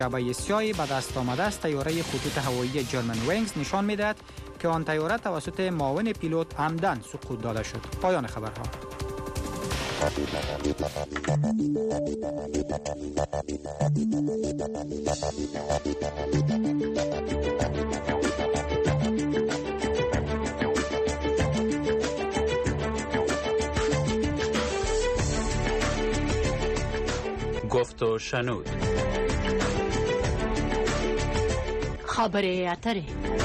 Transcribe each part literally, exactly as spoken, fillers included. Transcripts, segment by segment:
شبه سیاهی به دست آمده از طیاره خطوط هوایی جرمن وینگز نشان می‌دهد که آن طیاره توسط معاون پیلوت عمدن سقوط داده شد. پایان خبرها. گفت و شنود. خبری اتری.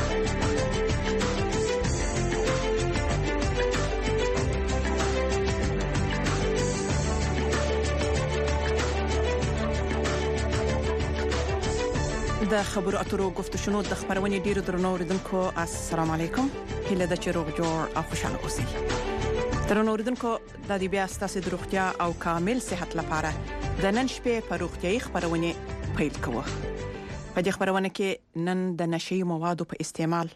د خبرو اترو گفت شنو د خبرونې ډیرو درنو اوریدونکو السلام علیکم. هیله ده چې روغ جوړ او خوشاله اوسئ. درنو اوریدونکو د دې بیا ستاسو د روغتیا او کامل صحت لپاره د نن شپې په روغتیايي خبرونه پیل کوو. په دې خبرونه کې نن د نشي موادو په استعمال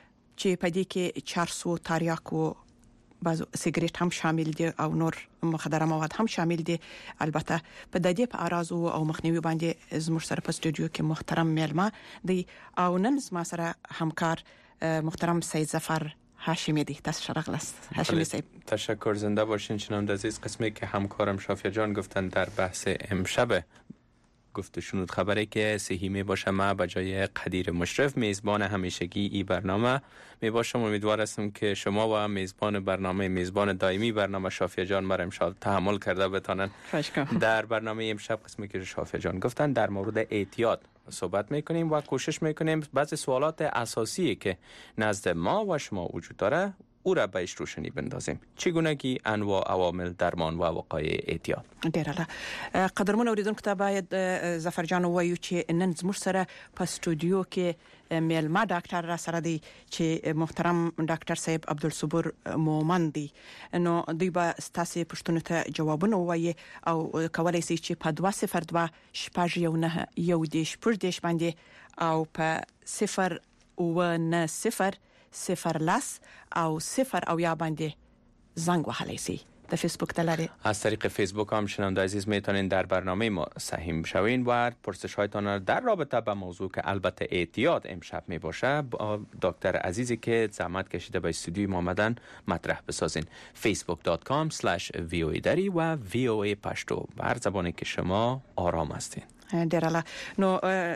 چې په دې کې چارسو تاریاکو بعض سیګریټ هم شامل دي او نور مخدره مواد هم شامل دي. البته په د دې په اراز او مخنیوي باندې زموږ سره په استودیو کې محترم میلمه دی او نن زما سره همکار محترم سید ظفر هاشمی دی. تاسو شرغلست هاشمی صاحب. تشکر، زنده باشین. شنونده عزیز، قسمی که همکارم شافیه جان گفتن در بحث امشب گفت شنود خبری که صحیح می باشه، ما به جای قدیر مشرف میزبان همیشگی این برنامه می باشم. امیدوار هستم که شما و میزبان برنامه میزبان دائمی برنامه شافیه جان مرا امشب تحمل کرده بتانن. در برنامه امشب قسمی که شافیه جان گفتن در مورد اعتیاد صحبت میکنیم و کوشش میکنیم بعضی سوالات اساسی که نزد ما و شما وجود داره او را بهش روشنی بندازیم. چگونگی انواع عوامل درمان و وقایع اعتیاد. ډیره قدرمن اوریدونکو ته باید ظفر جان وایو چې نن زموږ سره په استودیو کې میلمه ډاکټر را سره دی چې محترم ډاکټر صاحب عبدالصبور مومند دی. نو دوی به ستاسو پوښتنو ته جوابونه وایي او کولای شي چې په دوه صفر دوه شپږ یو نه یو دیش پر دیش باندې او په صفر و نه صفر صفر لاس او صفر او یا باندې زنگ وهلی سي. در فیسبوک دلاره از طریق فیسبوک هم شنونده عزیز میتونین در برنامه ما سهیم شوین و پرسش هایتان در رابطه با موضوع که البته اعتیاد امشب می باشه با دکتر عزیزی که زحمت کشیده به استودیوی ما آمدن مطرح بسازین. فیسبوک دات کام اسلش وی او ای دری و وی او ای پشتو بر زبانی که شما آرام هستین. ډیره نو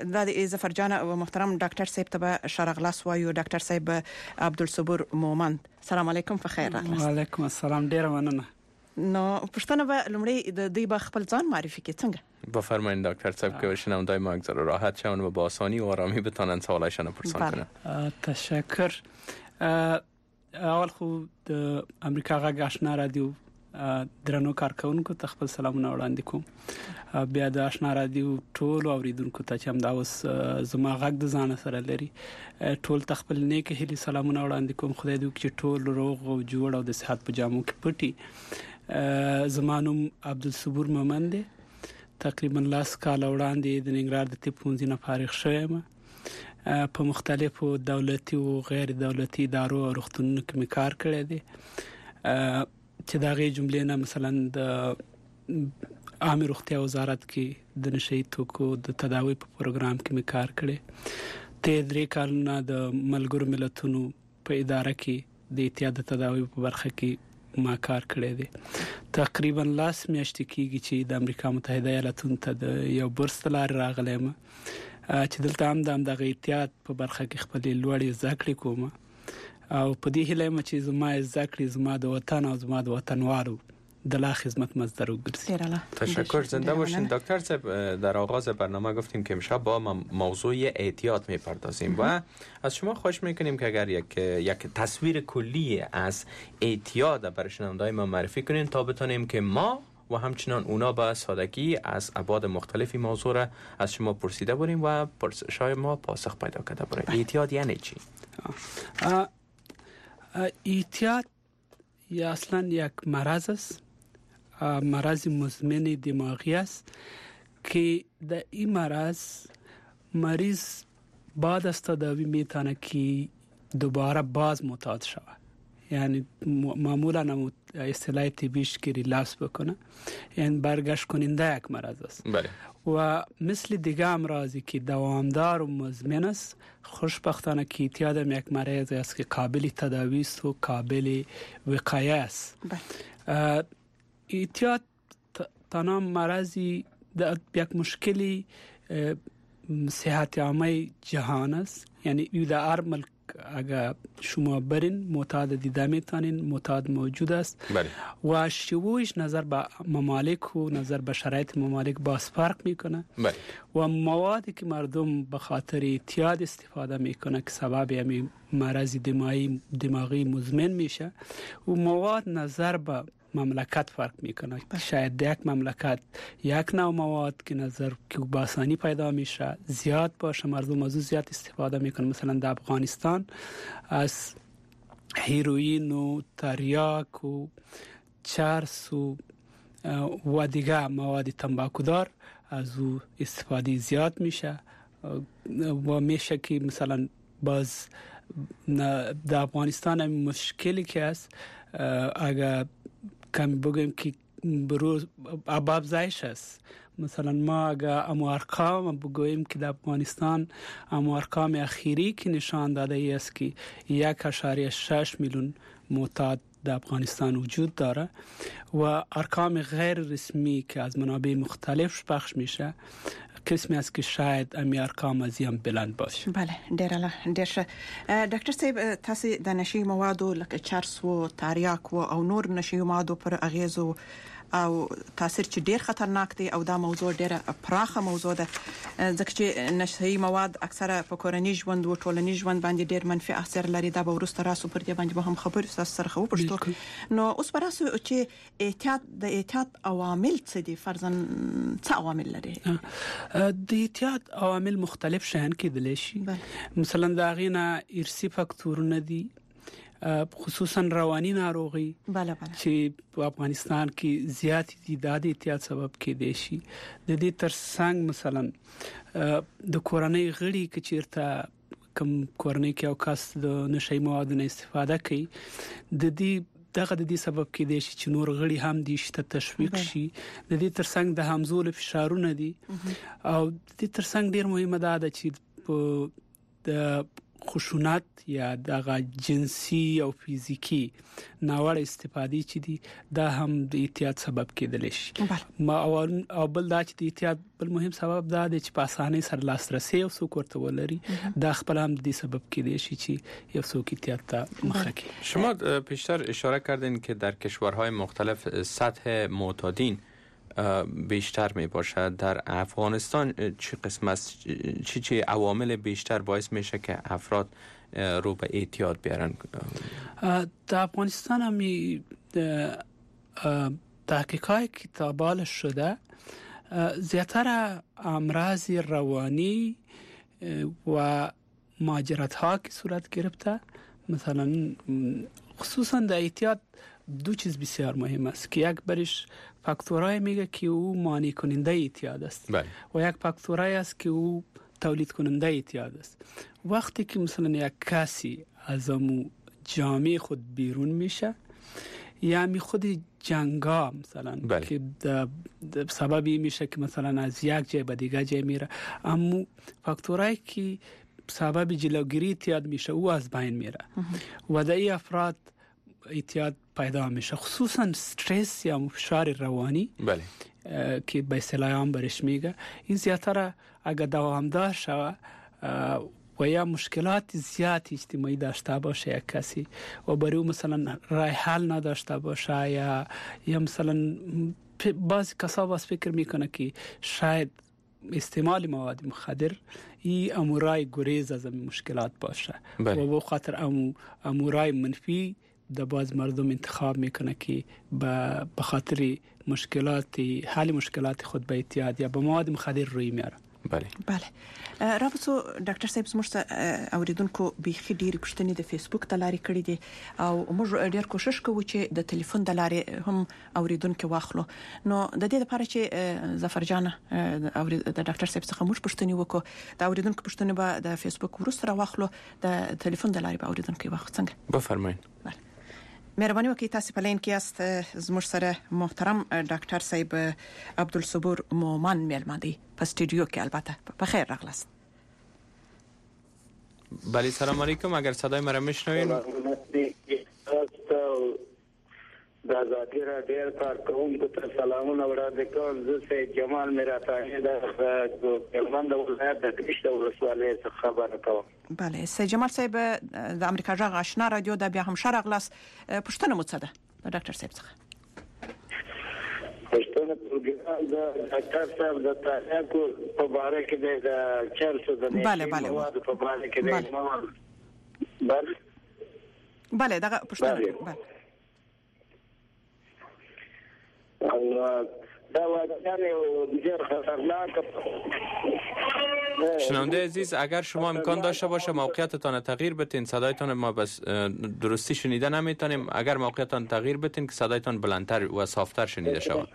د ظفر جان او محترم ډاکټر صاحب ته شرغلاس وایو. ډاکټر صاحب عبدالصبور مومند، سلام علیکم، په خیر راغلاست. وعلیکم السلام، ډیره مننه. نو پښتنه به لمړی د دوی به خپل ځان معرفي کړي. څنګه بفرمایید ډاکټر صاحب که شنوندای ما اگذار راحت شون و با آسانی و آرامی بتونن سوالایشان پرسان کنن. تشکر. اول خو د امریکا غږ آشنا رادیو درنو کارکونکو ته خپل سلامونه وړاندې کوم. بیا د آشنا رادیو ټول اوریدونکو ته چې هم دا اوس زما غږ د ځان سره لري ټول ته خپل نیک هیلې سلامونه وړاندې کوم. خدای دې وکړي ټول روغ او جوړ او د صحت په جامو کې پټي. زما نوم عبدالصبور مومند دی. تقریبا لاس کال وړاندې د ننګرهار د طب پوهنځي نه فارغ شوم. په مختلفو دولتي او غیر دولتي ادارو او روغتونونو کې مې کار کړی دی چې دا غي جملې نه مثلا د عامه روغتیا وزارت کې د نشئی توکو د تداوی په پروګرام کې مې کار کړی. ته درې کالونه د ملګرو ملتونو په اداره کې د اعتیاد تداوی په برخه کې ما کار کړی دی. تقریبا لاس میاشتې کېږي چې د امریکا متحده ایالاتونو ته د یو برس لار راغلم چې دلته هم د اعتیاد په برخه کې خپل لوړې زده کړې کوم او په دې هیله چې زما زده کړې زما د وطن او زما د وطنوالو د لا خدمت مصدر وګرځي. تشکر، زنده باشین. دکتر صاحب در آغاز برنامه گفتیم که امشب با موضوع اعتیاد میپردازیم و از شما خواهش میکنیم که اگر یک یک تصویر کلی از اعتیاد برای شنونده‌های ما معرفی کنین تا بتونیم که ما و همچنان اونا با سادگی از ابعاد مختلفی موضوع را از شما پرسیده بریم و پرسش‌های ما پاسخ پیدا کرده بریم. اعتیاد یعنی چی؟ اعتیاد یا اصلا یک مرض است، مرض مزمن دماغی است که در این مرض مریض بعد از تداوی میتونه که دوباره باز معتاد شود. یعنی معمولا اصطلاح طبیش که ریلپس بکنه، یعنی برگشت کننده یک مرض است. بله. و مثل دیگه امراضی که دوامدار و مزمن است، خوشبختانه که اعتیاد هم یک مرض است که قابل تداوی است و قابل وقایه است. بله. اعتیاد تنها مرضی یک مشکلی صحت عامه جهان است، یعنی یو در هر ملک اگر شما برین معتاد دیده میتونین، معتاد موجود است. بله. و شیوهش نظر به ممالک و نظر به شرایط ممالک باز فرق میکنه. بله. و موادی که مردم به خاطر اعتیاد استفاده میکنه که سبب همین مرض دماغی دماغی مزمن میشه، و مواد نظر به مملکت فرق میکنه. شاید یک مملکت یک نوع مواد که نظر که با آسانی پیدا میشه زیاد باشه، مردم از زیاد استفاده میکنه. مثلا در افغانستان از هیروئین و تریاک و چرس و و دیگه مواد تنباکودار از او استفاده زیاد میشه و میشه که مثلا باز در افغانستان هم مشکلی که است، اگر کمی بگویم که بروز اباب زایش است. مثلا ما اگر امو ارقام بگوییم که در افغانستان امو ارقام اخیری که نشان داده ای است که یک اشاریه شش میلیون معتاد در افغانستان وجود داره، و ارقام غیر رسمی که از منابع مختلف پخش میشه قسمی است که شاید امی ارقام از هم بلند باشه. بله، ډیر الله ډیر ښه. ډاکټر صاحب، تاسو د نشي موادو لکه چرس او تریاک او نور نشي موادو پر اغیزو او تاثیر چې ډیر خطرناک دي، او دا موضوع ډیره پراخه موضوع ده، ځکه چې نشي مواد اکثره په کورنۍ ژوند او ټولنیز ژوند باندې ډیر منفي اثر لري. دا به ورسته راسو پر دې باندې به هم خبرې سره خو پښتو. نو اوس پر راسو چې احتیاط د احتیاط عوامل څه دي؟ فرضاً څه عوامل لري؟ د احتیاط عوامل مختلف شان کېدلی شي. مثلا دا غینه ارثي فاکتورونه دي، خصوصا رواني ناروغي. بله بله. چې په افغانستان کې زیات دي د احتیاط سبب کېدی شي. د دې ترڅنګ مثلا د کورنۍ غړي کې چیرته کوم کورنۍ کې او کس د نشي موادو نه استفاده کوي، د دې دغه د دې سبب کېدی شي چې نور غړي هم د شته تشویق شي. د دې ترڅنګ د همزول فشارونه دي، او د دې ترڅنګ ډیر مهمه ده چې د خشونت یا دغه جنسي او فیزیکی ناوړه استفاده چې دي دا هم د احتیاط سبب کېدلی شي. ما او بل دا چې د احتیاط بل مهم سبب دا دی چې په اسانۍ سره لاسرسي او څوک ورته ولري، دا خپل هم د سبب کېدی شي چې یو څوک احتیاط ته مخه کړي. شما پیشتر اشاره کردین که در کشورهای مختلف سطح معتادین بیشتر می باشد. در افغانستان چه قسم است، چی چی عوامل بیشتر باعث میشه که افراد رو به اعتیاد بیارن؟ در افغانستان هم تحقیقات کتابال شده، زیاتر امراض روانی و مهاجرت ها که صورت گرفته. مثلا خصوصا در اعتیاد دو چیز بسیار مهم است که یک برش فاکتورهای میگه که او مانع کننده اعتیاد است. بله. و یک فاکتورهای است که او تولید کننده اعتیاد است. وقتی که مثلا یک کسی از امو جامعه خود بیرون میشه، یا می خود جنگا مثلا بله. که سببی میشه که مثلا از یک جای به دیگه جای میره، اما فاکتورهایی که سبب جلوگیری اعتیاد میشه او از بین میره و در این افراد اعتیاد پیدا میشه، خصوصا استرس یا فشار روانی. بله. که به اصطلاح عام برش میگه، این زیاتر اگر دوامدار شوه و یا مشکلات زیاد اجتماعی داشته باشه یک کسی و برای او مثلا راه حل نداشته باشه، یا یا مثلا بعضی کسا باز فکر میکنه که شاید استعمال مواد مخدر این امورای گریز از این مشکلات باشه. بله. و به خاطر امو امورای منفی در باز مردم انتخاب میکنه که به خاطر مشکلات حل مشکلات خود به اعتیاد یا به مواد مخدر روی میاره. بله بله. رابطو ډاکټر صاحب زموږ ته اوریدونکو بيخي ډېر پوښتنې د فیسبوک د لارې کړې دي، او موږ ډېر کوشش کوو چې د ټلیفون د لارې هم اوریدونکو واخلو. نو د دې لپاره چې ظفر جان د ډاکټر صاحب څخه موږ پوښتنې وکړو، د اوریدونکو پوښتنې به د فیسبوک ورسره واخلو، د ټلیفون د لارې به اوریدونکو واخلو. څنګه؟ بفرمایئ. بله. مهرباني وکړئ تاسو په لین کې است زموږ سره محترم ډاکټر صاحب عبدالصبور مومن میلمه دی په استودیو کې. البته په خیر راغلاست. بله سلام علیکم. اگر صدای مرا میشنوین د ازادي راډیو کارکونکو ته سلامونه وړاندې کوم. زه سید جمال میراتانی د هلمند ولایت د کشت ولسوالۍ څخه خبره کوم. بله سید جمال صاحب د امریکا غږ آشنا رادیو د بیا هم شرغلاس پښتنه مو څه ده د ډاکټر صاحب څخه؟ پښتنه پروګرام د ډاکټر صاحب د تاریخ په اړه کې د چرڅ د نه بله بله په اړه کې د بله بله دغه پښتنه بله دا واقعا بسیار خطرناک. شنونده عزیز اگر شما امکان داشته باشه موقعیتتان تغییر بدین. صدایتان ما بس درستی شنیده نمیتونیم. اگر موقعیتتان تغییر بدین که صدایتان بلندتر و صافتر شنیده شود.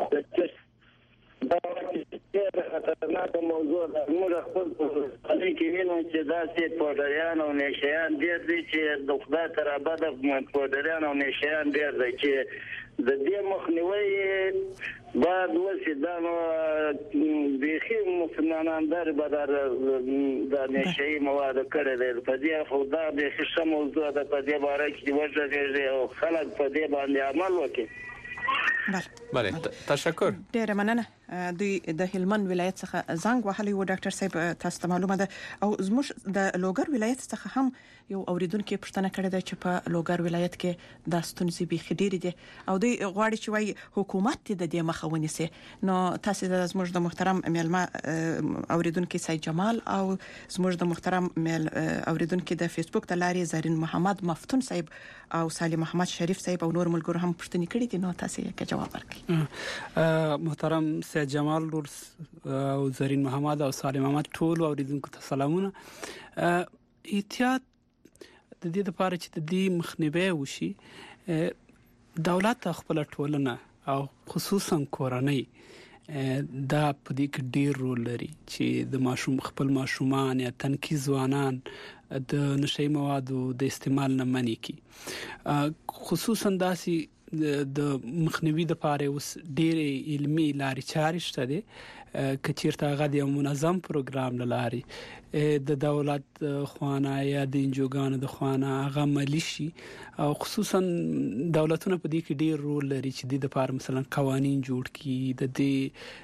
خطرناک موضوع ده. موږ خپل خلک کې وینو چې داسې پودریان او نشیان ډېر دي چې د خدای تر ابده پودریان او نشیان ډېر دي چې د دې مخنیوي بعد وسی دا نو بيخي مسلمانان در بدر د نشي مواد کړي دي په دې خدا به ښه موضوع ده. په دې باره کې وځي او خلک په دې باندې عمل وکړي. بله تشکر. ډیره مننه. دوی د هلمند ولایت څخه زنګ وهلی و ډاکټر صاحب. تاسو ته معلومه ده او زموږ د لوګر ولایت څخه هم یو اوریدونکو پښتنه کړې ده چې په لوګر ولایت کې د ستونزې به خډيري دي او دوی غواړي چې وايي حکومت د دې مخه ونیسي. نو تاسو د زموږ د محترم میلمه اوریدونکو سید جمال او زموږ د محترم میل اوریدونکو د فیسبوک د لارې زرین محمد مفتون صاحب او سالم محمد شریف صاحب او نور ملګرو هم پښتني کړي دي. نو تاسو یې کې جواب ورکړئ. محترم سید جمال او زرین محمد او سالم محمد ټول اوریدونکو ته سلامونه. احتیاط د دې لپاره چې د دې مخنیوي وشي دولت خپل ټولنه او خصوصا کورنۍ دا په دې کې ډیر رول لري چې د ماشوم خپل ماشومان یا تنکي ځوانان د نشي موادو د استعمال نه منې کی. خصوصا داسي د مخنیوي د پاره اوس ډېر علمي لارې چارې شته دي کچیرته هغه د منظم پروګرام لاري د دولت خوانه یا د انجوګانو د خوانه هغه مليشي او خصوصا دولتونه په دې کې ډېر رول لري چې د لپاره مثلا قوانين جوړ کړي د دې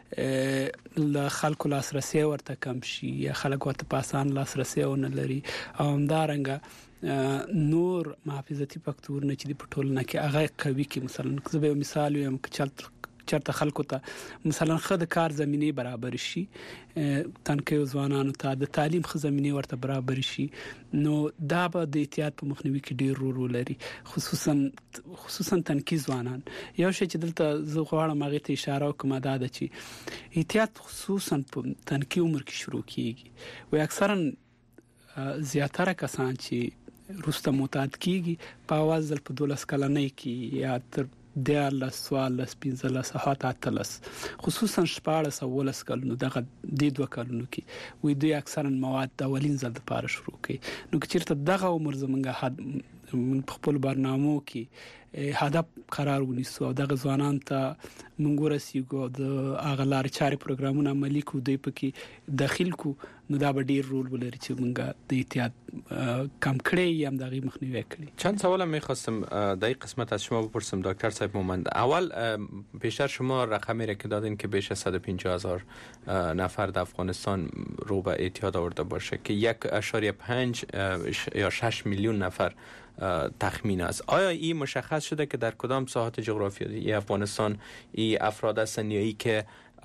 خلکو لاسرسي ورته کم شي یا خلک ورته پاسان لاسرسي ونه لري او همدارنګه نور محافظتي فاکتورونه چې د پټولنه کې هغه قوي کې مثلا زه به مثال یم چې چرته خلکو ته مثلا خد کار زمينه برابر شي تنکي ځوانانو ته د تعلیم خ زمينه ورته برابر شي نو دا به د احتیاط په مخنیوي کې ډیر رول لري خصوصا خصوصا تنکي ځوانان. یو شی چې دلته زه غواړم هغه ته اشاره وکم دا ده چې احتیاط خصوصا په تنکي عمر کې شروع کیږي او اکثرا زیاتره کسان چې روسته معتاد کیږي په اواز په دولس کلنۍ کې یا تر دیارلس سوالس پینځلس هاته اتلس خصوصا شپاړس او ولس کلونو دغه د دوه کلونو کې وې دوی اکثرا مواد د اولین ځل لپاره شروع کوي. نو چیرته دغه عمر زمونږه من خپل برنامو کې هدف قرار ونیسو او دغه ځوانان ته مونږ ورسیږو د اغلار چاري پروګرامونه عملي کو دوی پکې داخل کو نو دا به ډیر رول ولري چې مونږه د احتیاط کم کړی یم دغه مخنیوي کړی. چند سوال می‌خواستم در این قسمت از شما بپرسم دکتر صاحب مومند. اول بیشتر شما رقمی را که دادین که بیش از صد و پنجاه هزار نفر در افغانستان رو به اعتیاد آورده باشه که یک اشاریه پنج یا شش میلیون نفر تخمین است. آیا این مشخص شده که در کدام ساحات جغرافیایی افغانستان این افراد هستند یا ای که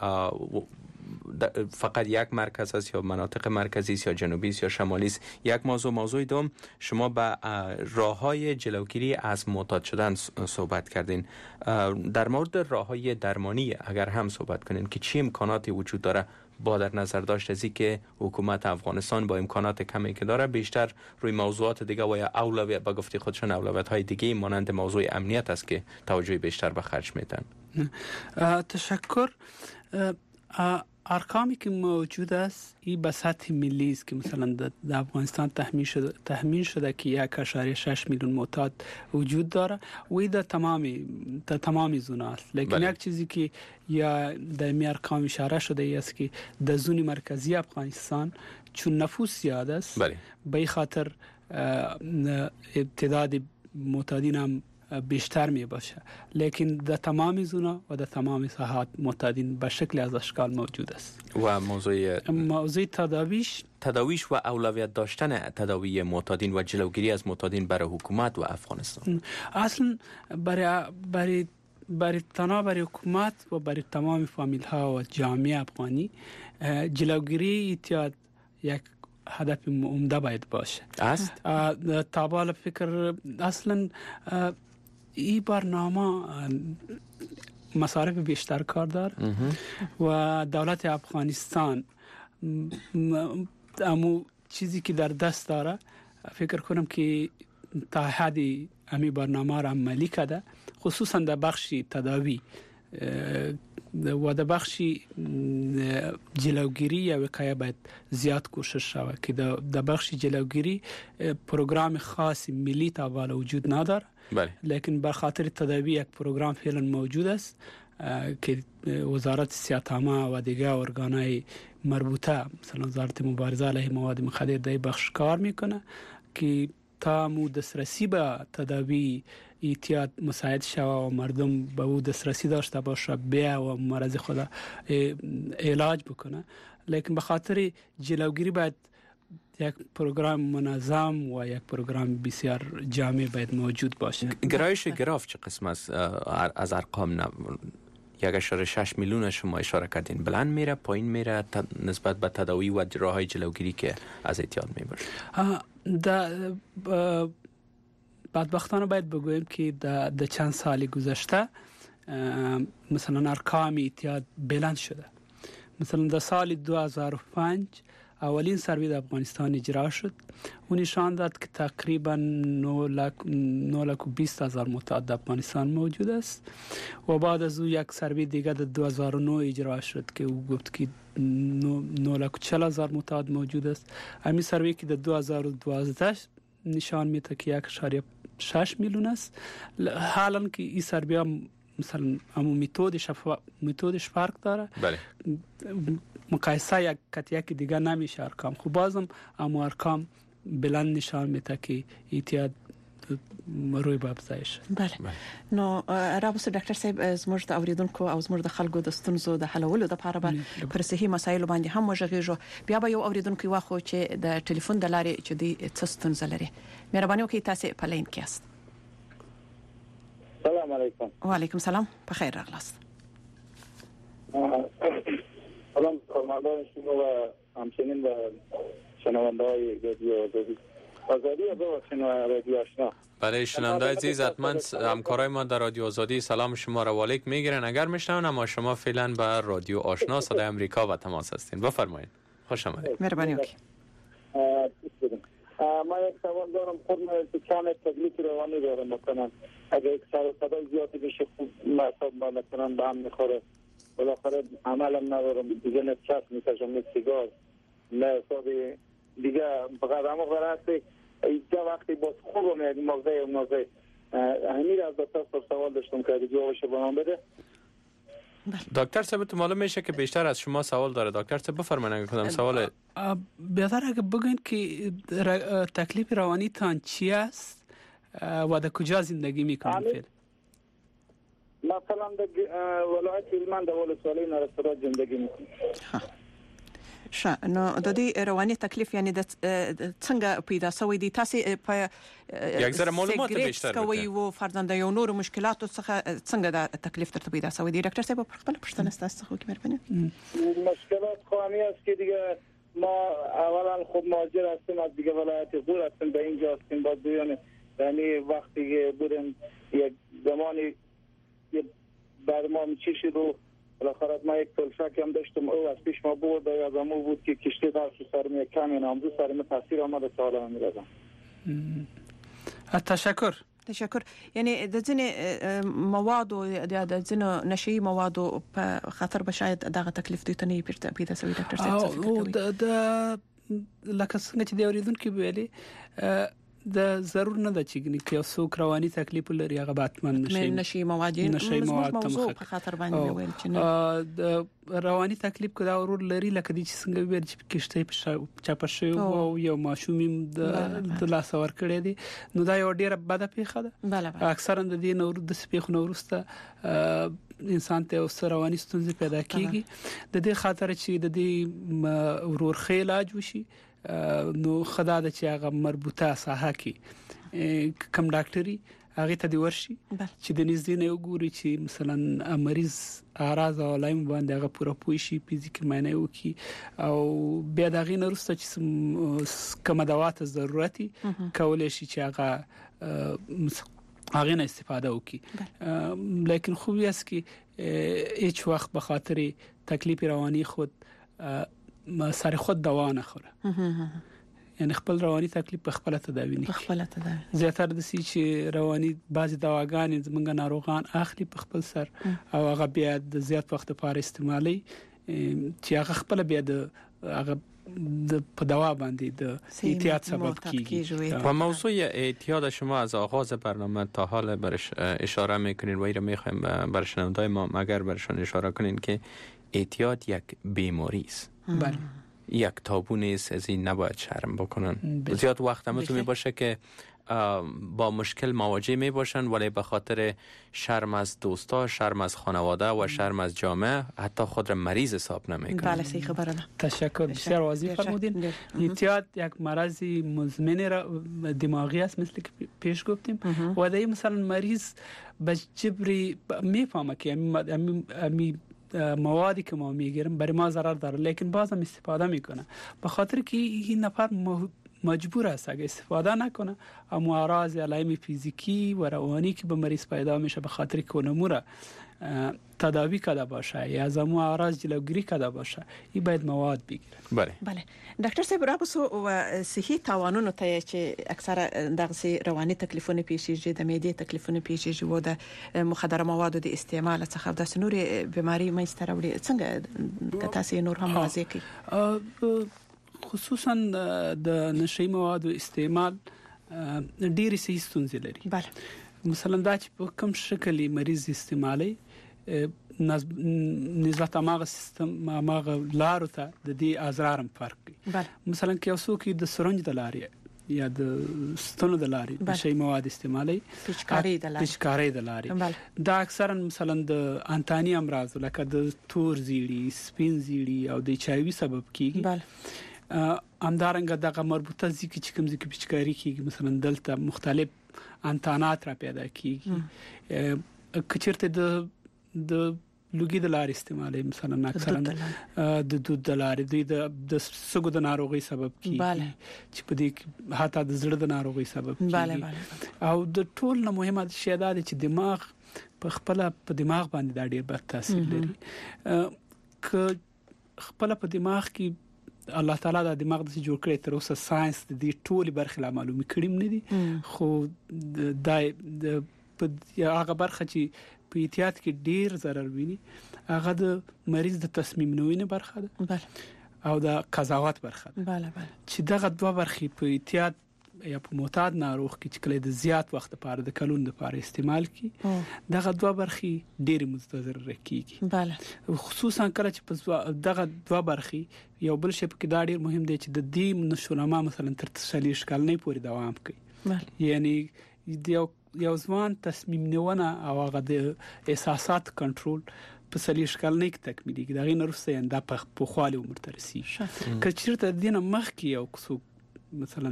فقط یک مرکز است یا مناطق مرکزی است یا جنوبی است یا شمالی است؟ یک موضوع. موضوع دوم، شما به راه‌های جلوگیری از معتاد شدن صحبت کردین. در مورد راه‌های درمانی اگر هم صحبت کنین که چه امکاناتی وجود داره با در نظر داشت از اینکه حکومت افغانستان با امکانات کمی که داره بیشتر روی موضوعات دیگه و یا اولویت به گفته خودشون اولویت‌های دیگه مانند موضوع امنیت است که توجه بیشتر به خرج میدن. تشکر. ارقامی که موجود است این به سطح ملی است که مثلا در افغانستان تخمین شده تخمین شده که یک اشاریه شش میلیون معتاد وجود داره و این در تمامی در تمامی زونه است. لیکن بله. یک چیزی که یا در می ارقام اشاره شده است که در زون مرکزی افغانستان چون نفوس زیاد است بله. به این خاطر تعداد معتادین هم بیشتر می باشه، لیکن در تمام زونا و در تمام ساحات معتادین به شکل از اشکال موجود است. و موضوع موضوع تداویش تداویش و اولویت داشتن تداوی معتادین و جلوگیری از معتادین برای حکومت و افغانستان. اصلا برای برای برای تنها برای حکومت و برای تمام فامیل ها و جامعه افغانی جلوگیری اعتیاد یک هدف عمده باید باشه است. تا بالا فکر اصلا این برنامه مصارف بیشتر کار داره و دولت افغانستان امو چیزی که در دست داره فکر کنم که تا حدی امی برنامه را عملی کرده، خصوصا در بخش تداوی و در بخش جلوگیری یا وقایه باید زیاد کوشش شود که در بخش جلوگیری پروگرام خاص ملی تا بالا وجود نداره بله. لیکن بر خاطر تداوی یک پروگرام فعلا موجود است که وزارت صحت عامه و دیگر ارگانهای مربوطه مثلا وزارت مبارزه علیه مواد مخدر در بخش کار میکنه که تا مو دسترسی به تداوی اعتیاد مساعد شود و مردم به او دسترسی داشته باشه بیا و مرض خود علاج بکنه. لیکن به خاطر جلوگیری باید یک پروگرام منظم و یک پروگرام بسیار جامع باید موجود باشه. گرایش گراف چه قسم است از ارقام نه؟ یک اشاره شش میلیون شما اشاره کردین، بلند میره پایین میره نسبت به تداوی و راههای جلوگیری که از اعتیاد میباشه؟ در بدبختانه باید بگوییم که در د چند سال گذشته مثلا ارقام اعتیاد بلند شده. مثلا در سال دو هزار و پنج اولین سروی در افغانستان اجرا شد، اون نشان داد که تقریبا نه لاک و بیست هزار معتاد در افغانستان موجود است و بعد از او یک سروی دیگر در دو هزار و نه اجرا شد که او گفت که نه لاک و چهل هزار معتاد موجود است. همین سروی که در دو هزار و دوازده نشان میده که یک اشاریه شش میلیون است. حالا که این سروی هم مثلا همون میتودش میتودش فرق داره بله. مقایسه یک کتیه که دیگه نمیشه ارقام، خب بازم اما ارقام بلند نشان میده که اعتیاد روی به افزایش. بله. نو رابطه ډاکټر صاحب زموږ د اوریدونکو او زموږ د خلکو د ستونزو د حلولو لپاره به پر صحي مسایلو باندې هم وژغېږو. بیا به یو اوریدونکو واخو چې د ټلیفون د لارې چې د څه ستونزه لري. مهرباني وکړئ تاسو په لاین کې یاست. سلام علیکم. وعلیکم سلام، په خیر راغلاست. سلام فرمایدار شما و همچنین و شنونده‌های رادیو آزادی. آزادی با رادیو آشنا. برای شنونده عزیز حتما همکارای ما در رادیو آزادی سلام شما را والیک میگیرن اگر میشنون، اما شما فعلا به رادیو آشنا صدای امریکا و تماس هستین. بفرمایید. خوش آمدید. مهربانی وکړئ. ما یک سوال دارم، خود من کم تکلیف روانی دارم مثلا اگر یک سر صدای زیادی بشه خوب مصاب مثلا به هم میخوره، بالاخره عملم ندارم دیگه، نه چسب میکشم نه سیگار نه حساب دیگه، فقط همه برای اینجا وقتی باز خوبم یک موضوع موضوع همین از دکتر سوال داشتم که جوابش به من بده. دکتر صاحب تو معلوم میشه که بیشتر از شما سوال داره. دکتر صاحب بفرمایید اگه کدام سوال بهتر اگه بگین که تکلیف روانی تان چی است و در کجا زندگی میکنید؟ مثلا در ولایت هلمند در ولسوالی نرسرات زندگی میکنم. ښه، نو د دې رواني تکلیف یعنی د څنګه پیدا شوی دی؟ تاسو په یک ذره معلومات بیشتر کوي او فرضاً د یو نور مشکلاتو څخه څنګه د تکلیف ترته پیدا شوی دی؟ ډاکټر صاحب په خپل پښتنه ستاسو خو کې مهرباني. مشکلات خوامی است که دیگه ما اولا خب مهاجر هستیم از دیگه ولایت غور هستیم به اینجا هستیم، بعد بیان یعنی وقتی بودیم یک زمانی بعد ما چیشی رو بالاخره ما یک تلفک هم داشتم، او از پیش ما بود و از امو بود که کشتی داشت سرم یک کمی نامزو سرم تاثیر آمده سالم میردم. تشکر تشکر. یعنی د ځینې موادو د ځینې نشي موادو په خطر به شاید دغه تکلیف دوی ته نه پیدا پیدا شوی ډاکټر صاحب. او د لکه څنګه چې د اوریدونکو ویلي د ضرور نه د چګنی کې څوک رواني تکلیف لري هغه باتمن نشي نشي مواد نشي مواد موضوع په خطر باندې ویل چې نه د رواني تکلیف کدا ورور لري لکه د چې څنګه ویل چې کشته په چاپ شوی او یو ماشوم د لاس ور کړی دي نو دا یو ډیره بده پیښه ده. اکثرا د دې نور د سپیخ نورسته انسان ته اوس رواني ستونزې پیدا کیږي. د دې خاطر چې د دې ورور خې علاج وشي نو خدای د چې هغه مربوطه ساحه کې کم ډاکټري هغه ته دی ورشي چې د نږدې نه وګوري چې مثلا مریض اعراض او علائم باندې هغه پوره پوي شي فزیکي معنی وکي او بیا د غي نورسته چې کوم دواات ضرورتي کولای شي چې هغه هغه نه استفاده وکي. لیکن خو یاس کې هیڅ وخت به خاطر تکلیف رواني خود ما سره خود دوا نه خوره یعنی خپل رواني تکلیف په خپل تداوی نه خپل تداوی زیاتره د سي چې رواني بعضي دواګانې زمونږ ناروغان اخلي په خپل سر او هغه بیا د زیات وخت لپاره استعمالي چې هغه خپل بیا د هغه د په دوا باندې د احتیاط سبب کیږي. و موضوع احتیاط شما از آغاز برنامه تا حال برش اشاره میکنین و این رو میخوایم بر شنوندای ما مگر برشان اشاره کنین که احتیاط یک بیماری است. بله. یک تابو نیست، از این نباید شرم بکنن. زیاد وقت هم تو می باشه که با مشکل مواجه می باشن ولی به خاطر شرم از دوستا، شرم از خانواده و شرم از جامعه حتی خود را مریض حساب نمی کنن. بله صحیح خبره ده. تشکر بسیار واضح فرمودین. احتیاط یک مرض مزمن دماغی است مثل که پیش گفتیم و در مثلا مریض به جبری میفهمه که امی امی موادی که ما میگیریم برای ما ضرر داره لیکن باز هم استفاده میکنه به خاطر که این نفر مجبور است اگه استفاده نکنه اما اعراض علائم فیزیکی و روانی که به مریض پیدا میشه به خاطر که اونموره تداوی کرده باشه یا از امو اعراض جلوگیری کرده باشه این باید مواد بگیره. بله بله ډاکټر صاحب راغوسو و صحي توانونو ته چې اکثره دغه رواني تکلیفونه پیښیږي د معدې تکلیفونه پیښیږي و د مخدره موادو د استعمال څخه د سنوري بیماری مېستر وړي څنګه تاسو نور هم واضح کړئ خصوصا د نشي موادو استعمال ډېری صحي ستونزې لري. بله مثلا دا چې په کوم شکل مریض استعمالي نسبت اماغه سیستم اماغه لارو ته د دې ازرارم فرق کوي. بله مثلا کې اوسو کې د سرنج د لارې یا د ستونو د لارې د شی مواد استعمالي پچکاری د لارې پچکاری د لارې دا اکثرا مثلا د انتانی امراض لکه د تور زیړی سپین زیړی او د چایوي سبب کیږي. بله همدارنګه دغه مربوطه ځکه چې کوم ځکه پچکاری کیږي مثلا دلته مختلف انتانات را پیدا کیږي کچرته د د لوګي د لارې استعمالي مثلا اکثرا د دود د لارې دوی د سګو د ناروغي سبب کیږي چې په دې حتی د زړه د ناروغي سبب کیږي او د ټول نه مهمه شی دا چې دماغ په خپل په دماغ باندې دا ډیر بد تاثیر لري ک خپل په دماغ کې الله تعالی د دماغ د جوړ کړی تر اوسه ساينس د دې ټولي برخه لا معلومي کړم نه دي خو د په هغه برخه چې په احتیاط کې ډیر ضرر ویني هغه د مریض د تصمیم نیونې برخه ده. بله او د قضاوت برخه ده. بله بله چې دغه دوه برخې په احتیاط یا په معتاد ناروغ کې چې کله د زیات وخت لپاره د کلون لپاره استعمال کی دغه دوه برخې ډېر مستضر کیږي. بله خصوصا کله چې په دغه دوه برخې یو بل شی په کې دا ډېر مهم دی چې د دې نشونما مثلا تر څلور کال نه پورې دوام کوي. بله یعنی د یو ځوان تصمیم نیونه او هغه د احساسات کنټرول په څلور کال نه کې تکمیلېږي دا غي نرسته انده په خواله عمر تر رسیدي. کچیرته دینه مخ کې یو څو مثلا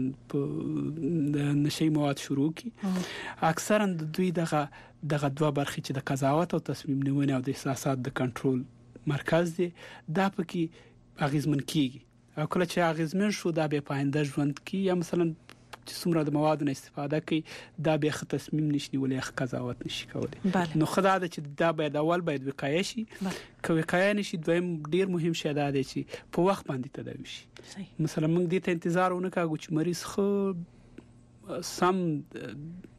په نشي مواد شروع کی اکثرا د دوی دغه دغه دوه برخې چې د قضاوت او تصمیم نیونه او د احساسات د کنټرول مرکز دی دا پکې اغیزمن کیږي او کله چې اغیزمن شو دا به پاینده ژوند کی یا مثلا چې څومره د موادو نه استفاده کوي دا به خ تصمیم نشي ولې خ قضاوت نشي کولای. نو خدای دا چې دا باید اول باید وقایه شي که وقایه نشي دویم ډیر مهم شی دا دی چې په وخت باندې تداوی شي. مثلا موږ دې ته انتظار ونه کاږو چې مریض خو سم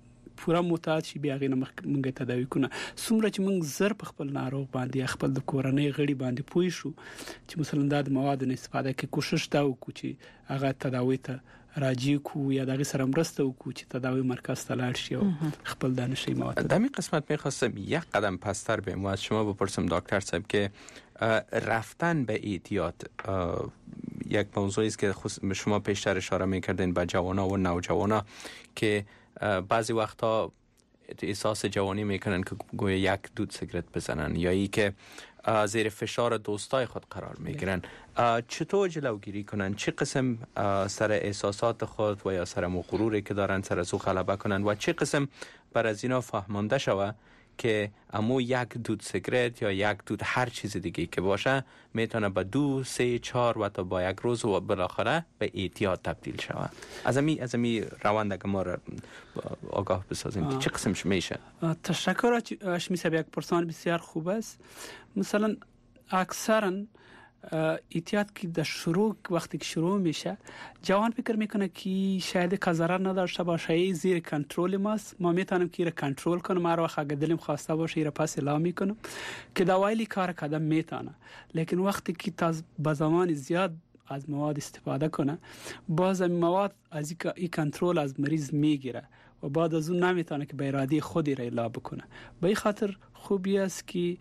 پوره معتاد شي بیا غینه موږ تداوی کونه څومره چې موږ زر په خپل ناروغ باندې خپل د کورنۍ غړي باندې پوي شو چې مثلا د موادو نه استفاده کوي کوشش دا وکړو چې هغه تداوی ته راجع کو یا دغه سره مرسته وکړو چې تداوی مرکز ته لاړ شي او خپل دانشي مواد. در این قسمت می‌خواستم یک قدم پستر بریم و از شما بپرسم دکتر صاحب که رفتن به اعتیاد یک موضوعی است که شما پیشتر اشاره می‌کردین به جوان‌ها و نوجوان‌ها که بعضی وقتا احساس جوانی میکنن که گویا یک دود سیگرت بزنن یا ای که زیر فشار دوستای خود قرار میگیرن. چطور جلوگیری کنن؟ چه قسم سر احساسات خود و یا سر غروری که دارن سر از او غلبه کنن و چه قسم بر از اینا فهمانده شوه که امو یک دود سیگرت یا یک دود هر چیز دیگه که باشه میتونه به دو سه چهار و تا با یک روز و بالاخره به اعتیاد تبدیل شود. از امی از امی روند که ما را آگاه بسازیم چه قسمش میشه؟ تشکر اشمی صاحب، یک پرسان بسیار خوب است. مثلا اکثرا اعتیاد که در شروع وقتی که شروع میشه جوان فکر میکنه که شاید که ضرر نداشته باشه، زیر کنترل ماست، ما میتونیم که را کنترل کنم، هر وقت اگه دلم خواسته باشه را پس اعلام میکنم که دوایلی کار کردم میتونه. لیکن وقتی که تا به زمان زیاد از مواد استفاده کنه باز مواد از این کنترل از مریض میگیره و بعد از اون نمیتونه که به اراده خودی را اعلام بکنه. به این خاطر خوبی است که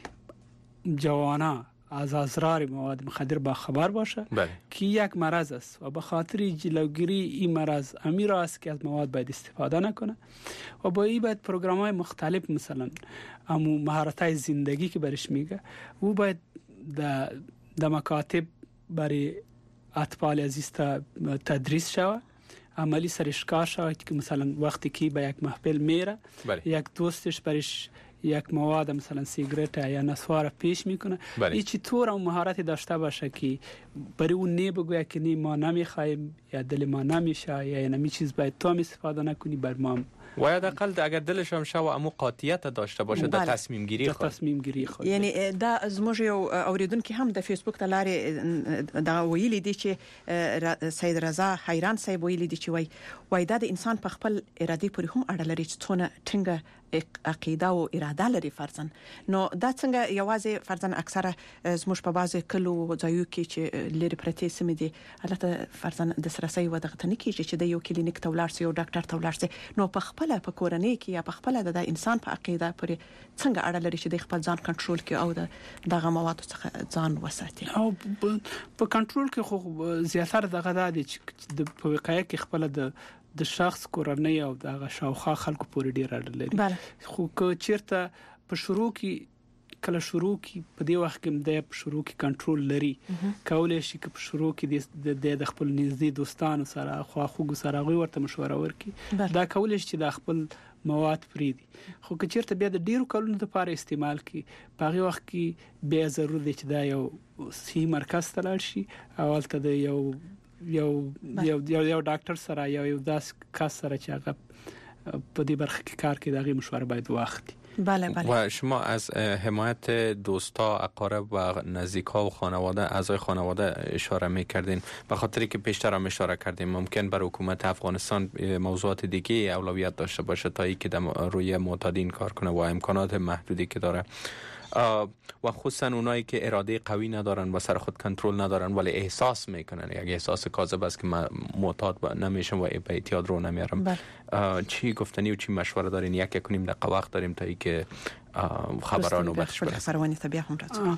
جوانا از اضرار مواد مخدر با خبر باشه بله. که یک مرض است و به خاطر جلوگیری این مرض امیر است که از مواد باید استفاده نکنه و با این باید پروگرام‌های مختلف مثلا امو مهارت‌های زندگی که برش میگه او باید در د مکاتب برای اطفال عزیز تدریس شود، عملی سرش کار شود که مثلا وقتی که به یک محفل میره بله. یک دوستش برش یک مواد مثلا سیگرت یا نسوار پیش میکنه بله. این چطور اون مهارت داشته باشه که برای اون نه بگویه که نه ما نمیخوایم یا دل ما نمیشه یا نمی چیز باید تو هم استفاده نکنی بر ما و یا دقل اگر دلش هم شو امو قاطعیت داشته باشه د تصمیم گیری خود تصمیم گیری خود یعنی دا زموږ یو اوریدونکو هم د فیسبوک ته لارې دا ویلي دي چې سید رضا حیران صاحب ویلي دي چې وای وای دا د انسان په خپل اراده پورې هم اړه لري چې څونه ټینګه عقیده او اراده لري فرضاً. نو دا څنګه یوازې فرضاً اکثره زموږ په بازي کلو ځایو کې چې لري پرتې سم دي البته فرضاً د سرسي و دغه تنه کې چې د یو کلینیک ته ولاړ سي او ډاکټر ته ولاړ سي نو په خپل په کورنۍ کې یا په خپل د انسان په عقیده پورې څنګه اړه لري چې د خپل ځان کنټرول کې او دغه مواد څخه ځان وساتي. او په کنټرول کې خو زیاتره دغه د د په وقایه کې خپل د د شخص کورنۍ او دغه شاوخوا خلکو پورې ډیر اړه لري. خو که چیرته په شروع کې کله شروع کې په دې وخت کې د شروع کې کنټرول لري کولای شي چې په شروع کې د د خپل نږدې دوستانو سره خواخوږو سره غوي ورته مشوره ورکړي دا کولای شي چې د خپل مواد فریدي. خو که چیرته بیا د ډیرو کلونو لپاره استعمال کړي په هغه وخت کې بیا ضروري دی چې دا یو سی مرکز ته لاړ شي او البته د یو یو یو یو ډاکټر سره یا یو داس کس سره چې هغه په دې برخه کې کار کوي دغه مشوره باید واخلي. بله بله. و شما از حمایت دوستا، اقارب و نزدیکا و خانواده، اعضای خانواده اشاره می‌کردین به خاطری که پیشتر هم اشاره کردیم ممکن بر حکومت افغانستان موضوعات دیگه اولویت داشته باشه تا اینکه روی معتادین کار کنه و امکانات محدودی که داره و خصوصا اونایی که اراده قوی ندارن و سر خود کنترل ندارن ولی احساس میکنن یک احساس کاذب است که من معتاد نمیشم و به اعتیاد رو نمیارم. چی گفتنی و چی مشوره دارین؟ یک کنیم دقیقه وقت داریم تا اینکه خبرانو بخش برسیم. خبرانی طبیعه هم راځي.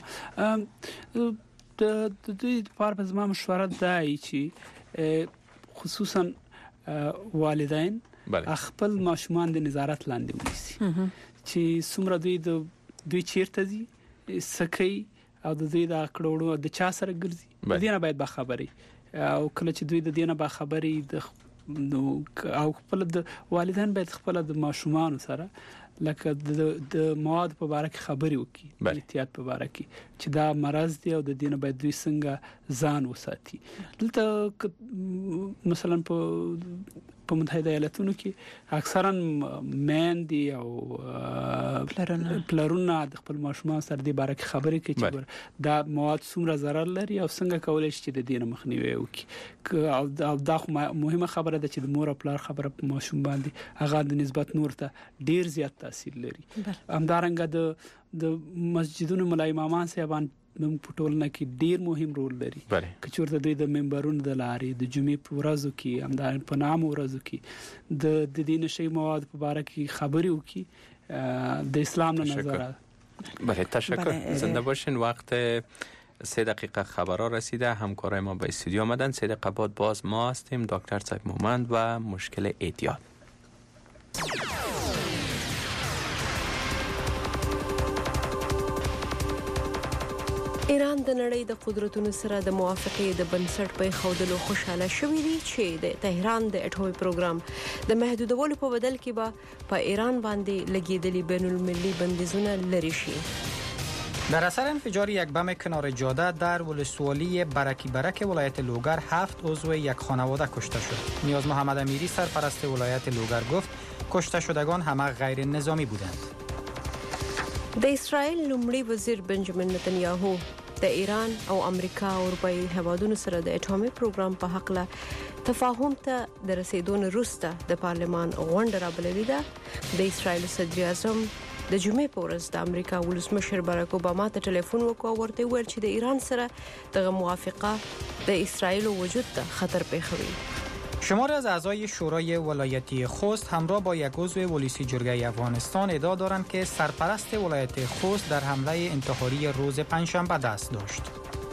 د د دې په اړه زما مشوره ده چې خصوصا والدین خپل ماشومان د نظارت لاندې ونیسي چې څومره دوی د دوی چیرته دي سکی او د دوی د کړوړو د چا سره ګرځي دینه باید به خبري او کله چې دوی د دینه به خبري د نو او خپل د والدین باید خپل د ماشومان سره لکه د مواد په اړه کې خبري وکړي احتیاط په اړه کې چې دا مرض دی او د دینه باید دوی څنګه ځان وساتي. دلته مثلا په په متحده ایالاتونو کې اکثرا میندې او پلرونه د خپل ماشومان سره د باره کې خبرې کوي چې دا مواد څومره ضرر لري او څنګه کولای شي چې د دې مخنیوي وکړي. او دا مهمه خبره ده چې د مور او پلار خبره په ماشوم باندې هغه د نسبت نور ته ډیر زیات تاثیر لري. همدارنګه د د مسجدونو ملای امامان صاحبان موږ په ټولنه کې ډیر مهم رول لري. که چېرته دوی د منبرونو د لارې د جمعې په ورځو کې همدارنګه په نامو ورځو کې د د دې نشي مواد په باره کې خبرې وکړي د اسلام نه نظر. بله تشکر. زنده باشین. وقت سه دقیقه خبرها رسیده. همکارای ما به استودیو آمدن. سه دقیقه بعد باز ما هستیم. دکتر صاحب مومند و مشکل اعتیاد. ایران د نړۍ د قدرتونو سره د موافقې د بنسټ په خوندلو خوشاله شوې دي چې د تهران د اټومي پروګرام د محدودولو په بدل کې به په ایران باندې لګیدلي بین المللي بندیزونه لري شي. در اثر انفجار یک بم کنار جاده در ولسوالی برکی برک ولایت لوگر هفت عضو یک خانواده کشته شد. نیاز محمد امیری سرپرست ولایت لوگر گفت کشته شدگان همه غیر نظامی بودند. د اسرائیل لومړي وزیر بنجامین نتنیاهو د ایران او امریکا او اروپאי هیوادونو سره د اټومي پروګرام په حق له تفاهم ته د رسیدون وروسته د پارلمان غونډه رابللې ده. د اسرائیل صدر اعظم د جمعې په ورځ د امریکا ولسمشر باراک اوباما ته ټلیفون وکړ ورته ویل چې د ایران سره دغه موافقه د اسرائیل وجود ته خطر پیښوي. شماری از اعضای شورای ولایتی خوست همراه با یک عضو ولسی جرگه افغانستان ادعا دارند که سرپرست ولایت خوست در حمله انتحاری روز پنجشنبه دست داشت.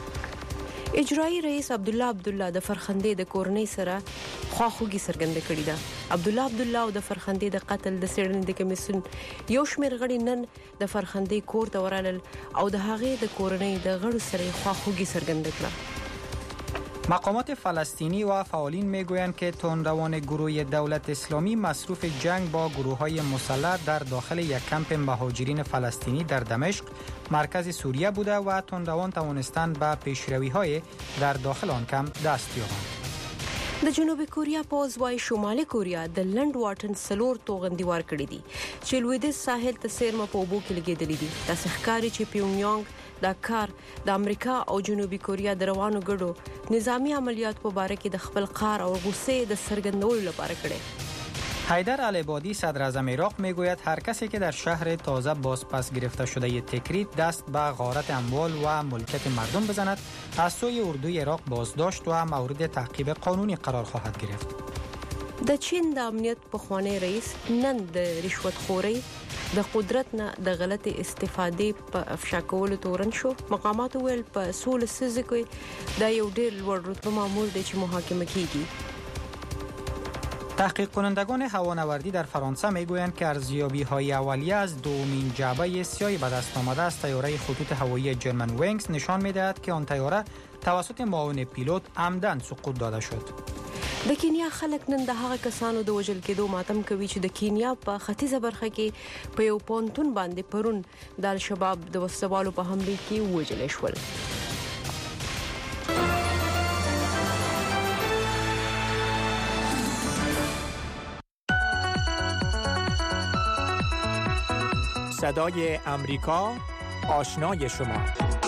اجرایی رئیس عبدالله عبدالله د فرخندې د کورنۍ سره خواخوږي څرګنده کړې ده. عبدالله عبدالله او د فرخندې د قتل د څېړنې د کمیسیون یو شمېر غړي نن د فرخندې کور ته ورغلل او د هغې د کورنۍ د غړو سره خواخوږي څرګنده کړه. مقامات فلسطینی و فعالین میگویند که تندروان گروه دولت اسلامی مصروف جنگ با گروه‌های مسلح در داخل یک کمپ مهاجرین فلسطینی در دمشق مرکز سوریه بوده و تندروان توانستند به پیشروی‌های در داخل آن کمپ دست یابند. د جنوبي کوریا پوز وايي شمالي کوریا د لند واټن سلور توغندي ور کړی دي چې لویدیځ ساحل ته سیرمه په اوبو کې لګیدلې دي. د ښکاری چې پیونګ دا کار د امریکا او جنوبي کوریا د روانو ګډو نظامی عملیات په باره کې د خپل قهر او غصې د څرګندولو لپاره کړي. حیدر العبادی صدر اعظم عراق میگوید هر کسی که در شهر تازه بازپس گرفته شده تکریت دست به غارت اموال و ملکیت مردم بزند از سوی اردوی عراق بازداشت و مورد تعقیب قانونی قرار خواهد گرفت. د چین د امنیت پخوانی رئیس نن د رشوت خوري د قدرت نه د غلطي استفادې په افشا کولو تورن شو. مقامات ویل په سول سیزه کې دا یو ډېر لوړ رتبه مامور دی چې محاکمه کیږي. تحقیق کنندگان هوانوردی در فرانسه میگویند که ارزیابی‌های اولیه از دومین جعبه سیاه به دست آمده از طیاره خطوط هوایی جرمن وینگز نشان می‌دهد که آن طیاره توسط معاون پیلوت عمدن سقوط داده شد. د کینیا خلک نن د هغه کسانو د وژل کېدو ماتم کوي چې د کینیا په ختیځه برخه کې په یو پونتون باندې پرون د الشباب د وسوالو په حمله کې وژل شول. صدای امریکا آشنای شما.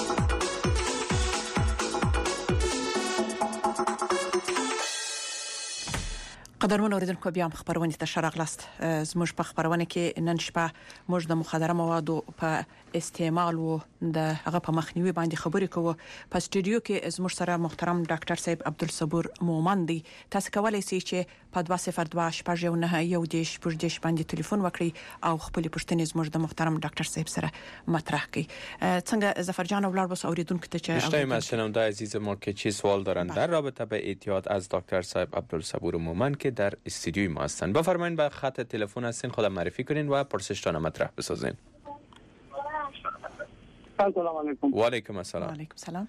قدرمن اوریدونکو بیا هم خبرونه ته شراغلاست. زموږ په خبرونه کې نن شپه موږ د مخدره موادو په استعمال او د هغه په مخنیوي باندې خبرې کوو. په سټوډیو کې زموږ سره محترم ډاکټر صاحب عبدالصبور مومند دی. تاسو کولای شئ چې په دوه صفر دوه شپږ یو نه یو دیش پوجدش باندې ټلیفون وکړئ او خپل پوښتنې زموږ د محترم ډاکټر صاحب سره مطرح کړئ. څنګه ظفر جان اولاد بس اوریدونکو ته چې بیشتر شنونده عزیز ما که چی سوال دارن در رابطه به اعتیاد از دکتر صاحب عبدالصبور مومند که در استودیوی ما هستن بفرمایید به خط تلفن هستین خودم معرفی کنین و پرسشتان مطرح بسازین. السلام علیکم. و علیکم السلام. و علیکم السلام.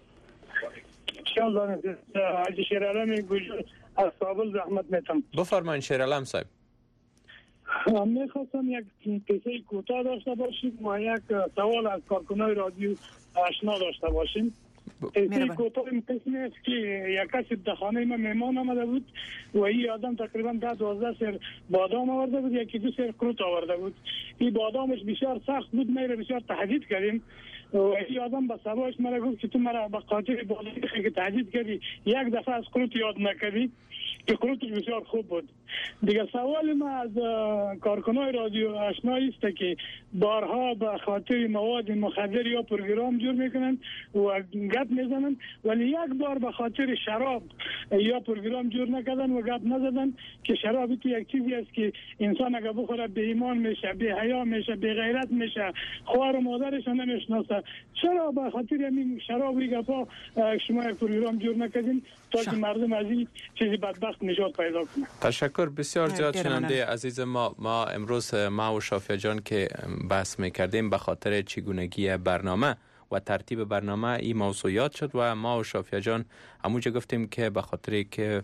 شلون حاجی شیرعلم گوجر از کابل زحمت میتم. بفرمایید شیرعلم صاحب. میخواستم یک قصه کوتاه داشته باشیم و یک سوال از کارکنان رادیو آشنا داشته باشیم. این کوتاه قسمی است که یک کسی در خانه ما مهمان آمده بود و این آدم تقریبا ده دوازده سر بادام آورده بود، یکی دو سر کروت آورده بود. این بادامش بسیار سخت بود، ما را بسیار تهدید کردیم و این آدم با سباش مرا گفت که تو مرا به خاطر بادام که تهدید کردی یک دفعه از کروت یاد نکردی، که کروتش بسیار خوب بود. دیگه سوال ما از کارکنای رادیو آشنایی است که بارها به خاطر مواد مخدر یا پروگرام جور میکنن و گپ میزنن، ولی یک بار به خاطر شراب یا پروگرام جور نکردن و گپ نزدن که شراب تو یک چیزی است که انسان اگه بخوره به ایمان میشه، به حیا میشه، به غیرت میشه، خوار و مادرش نمیشناسه. چرا به خاطر همین شراب گپا شما یک پروگرام جور نکردین تا که مردم از این چیزی بدبخت نجات پیدا کنه؟ تشکر بسیار زیاد. شنونده عزیز ما ما امروز ما و شافیا جان که بحث میکردیم به خاطر چگونگی برنامه و ترتیب برنامه این موضوعات شد و ما و شافیا جان همونجا گفتیم که به خاطر که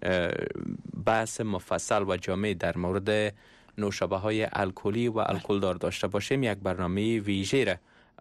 بحث مفصل و جامع در مورد نوشابه های الکلی و الکل دار داشته باشیم یک برنامه ویژه را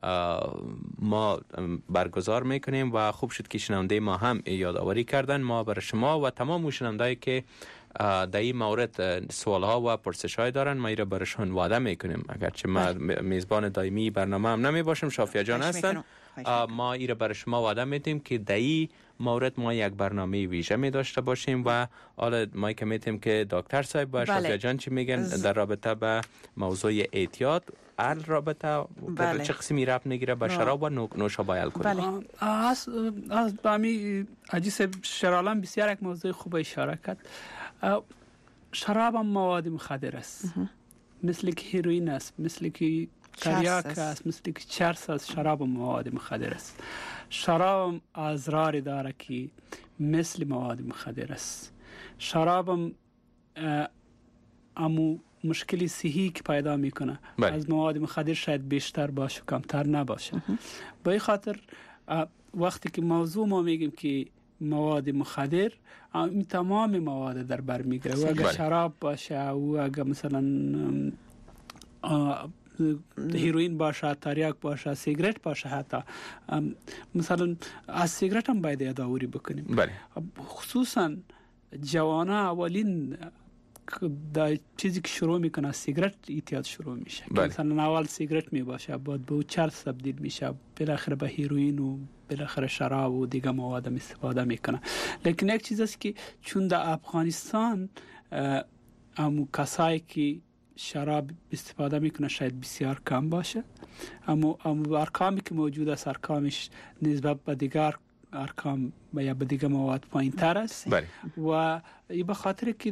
ما برگزار میکنیم و خوب شد که شنونده ما هم یادآوری کردن. ما برای شما و تمام شنوندهایی که در این مورد سوال ها و پرسش های دارن ما ایره برشون وعده میکنیم، اگرچه ما میزبان دائمی برنامه هم نمی باشیم، شافیا جان هستن، ما ایره برای شما وعده میدیم که در این مورد ما یک برنامه ویژه می داشته باشیم و حالا ما که میتیم که دکتر صاحب و شافیا جان چی میگن در رابطه به موضوع احتیاط ال رابطه بله. چه قسمی ربط میگیره به شراب و نوشابه الکلی؟ بله. از از بامی عجیس شرالم بسیار یک موضوع خوب اشاره کرد. شراب هم مواد مخدر است، مثل که هیروئین است، مثل که تریاک است، مثل که چرس است. شراب هم مواد مخدر است. شراب اضرار داره که مثل مواد مخدر است. شراب هم امو مشکلی صحی که پیدا میکنه بله. از مواد مخدر شاید بیشتر باشه کمتر نباشه. به این خاطر وقتی که موضوع ما میگیم که مواد مخدر این تمام مواد در بر میگیره و اگر شراب باشه و اگر مثلا هیروئین باشه، تریاک باشه، سیگرت باشه، حتی مثلا از سیگرت هم باید یادآوری بکنیم بله. خصوصا جوانه اولین دا چیزی که شروع میکنه سیگرت اعتیاد شروع میشه بله. مثلا اول سیگرت میباشه بعد به چرس تبدیل میشه، بالاخره به هیروئین و بالاخره شراب و دیگه مواد استفاده میکنه. لیکن یک چیز است که چون در افغانستان امو کسایی که شراب استفاده میکنه شاید بسیار کم باشه، اما امو ارقامی که موجود است ارقامش نسبت به دیگر ارقام یا به دیگه مواد پایین تر است بله. و این به خاطر که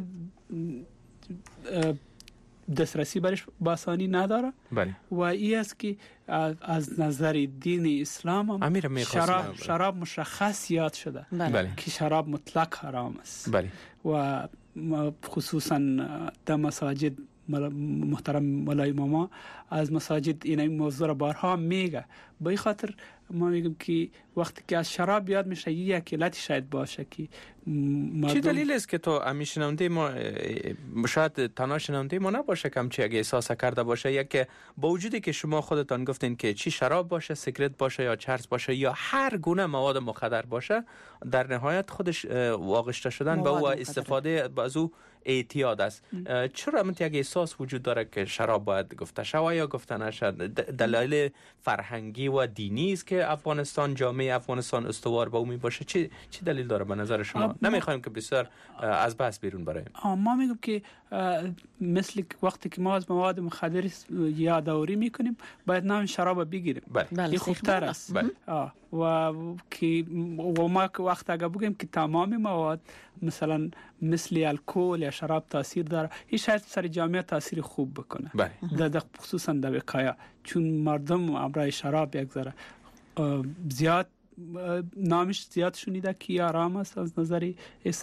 دسترسی برش باسانی نداره بله. و این است که از نظر دین اسلام هم شراب, شراب مشخص یاد شده بله. که شراب مطلق حرام است بله. و خصوصا در مساجد محترم مولای ماما از مساجد این موضوع را بارها میگه. به این خاطر ما میگم که وقتی که از شراب یاد میشه یک علت شاید باشه که چی دلیل است که تو امی شنونده ما شاید تنها شنونده ما نباشه کم چی اگه احساس کرده باشه یا که با وجودی که شما خودتان گفتین که چی شراب باشه، سیگرت باشه یا چرس باشه یا هر گونه مواد مخدر باشه در نهایت خودش واگشته شدن به او استفاده از او اعتیاد است. چرا منطقه اگه احساس وجود داره که شراب باید گفته شود یا گفته نشد؟ دلایل فرهنگی و دینی است که افغانستان جامعه افغانستان استوار به او می باشه. چی چی دلیل داره به نظر شما؟ نمیخوایم که بسیار از بحث بیرون برایم. ما میگم که مثل وقتی که ما از مواد مخدر یادآوری میکنیم باید نام شراب بگیریم. این خوبتر است. بله. و که و ما وقت اگه بگیم که تمام مواد مثلا مثل الکل یا شراب تاثیر داره، این شاید سر جامعه تاثیر خوب بکنه بله. در خصوصا در وقایع، چون مردم امرای شراب یک ذره زیاد نامش زیاد شنیده که حرام است از نظر اسلام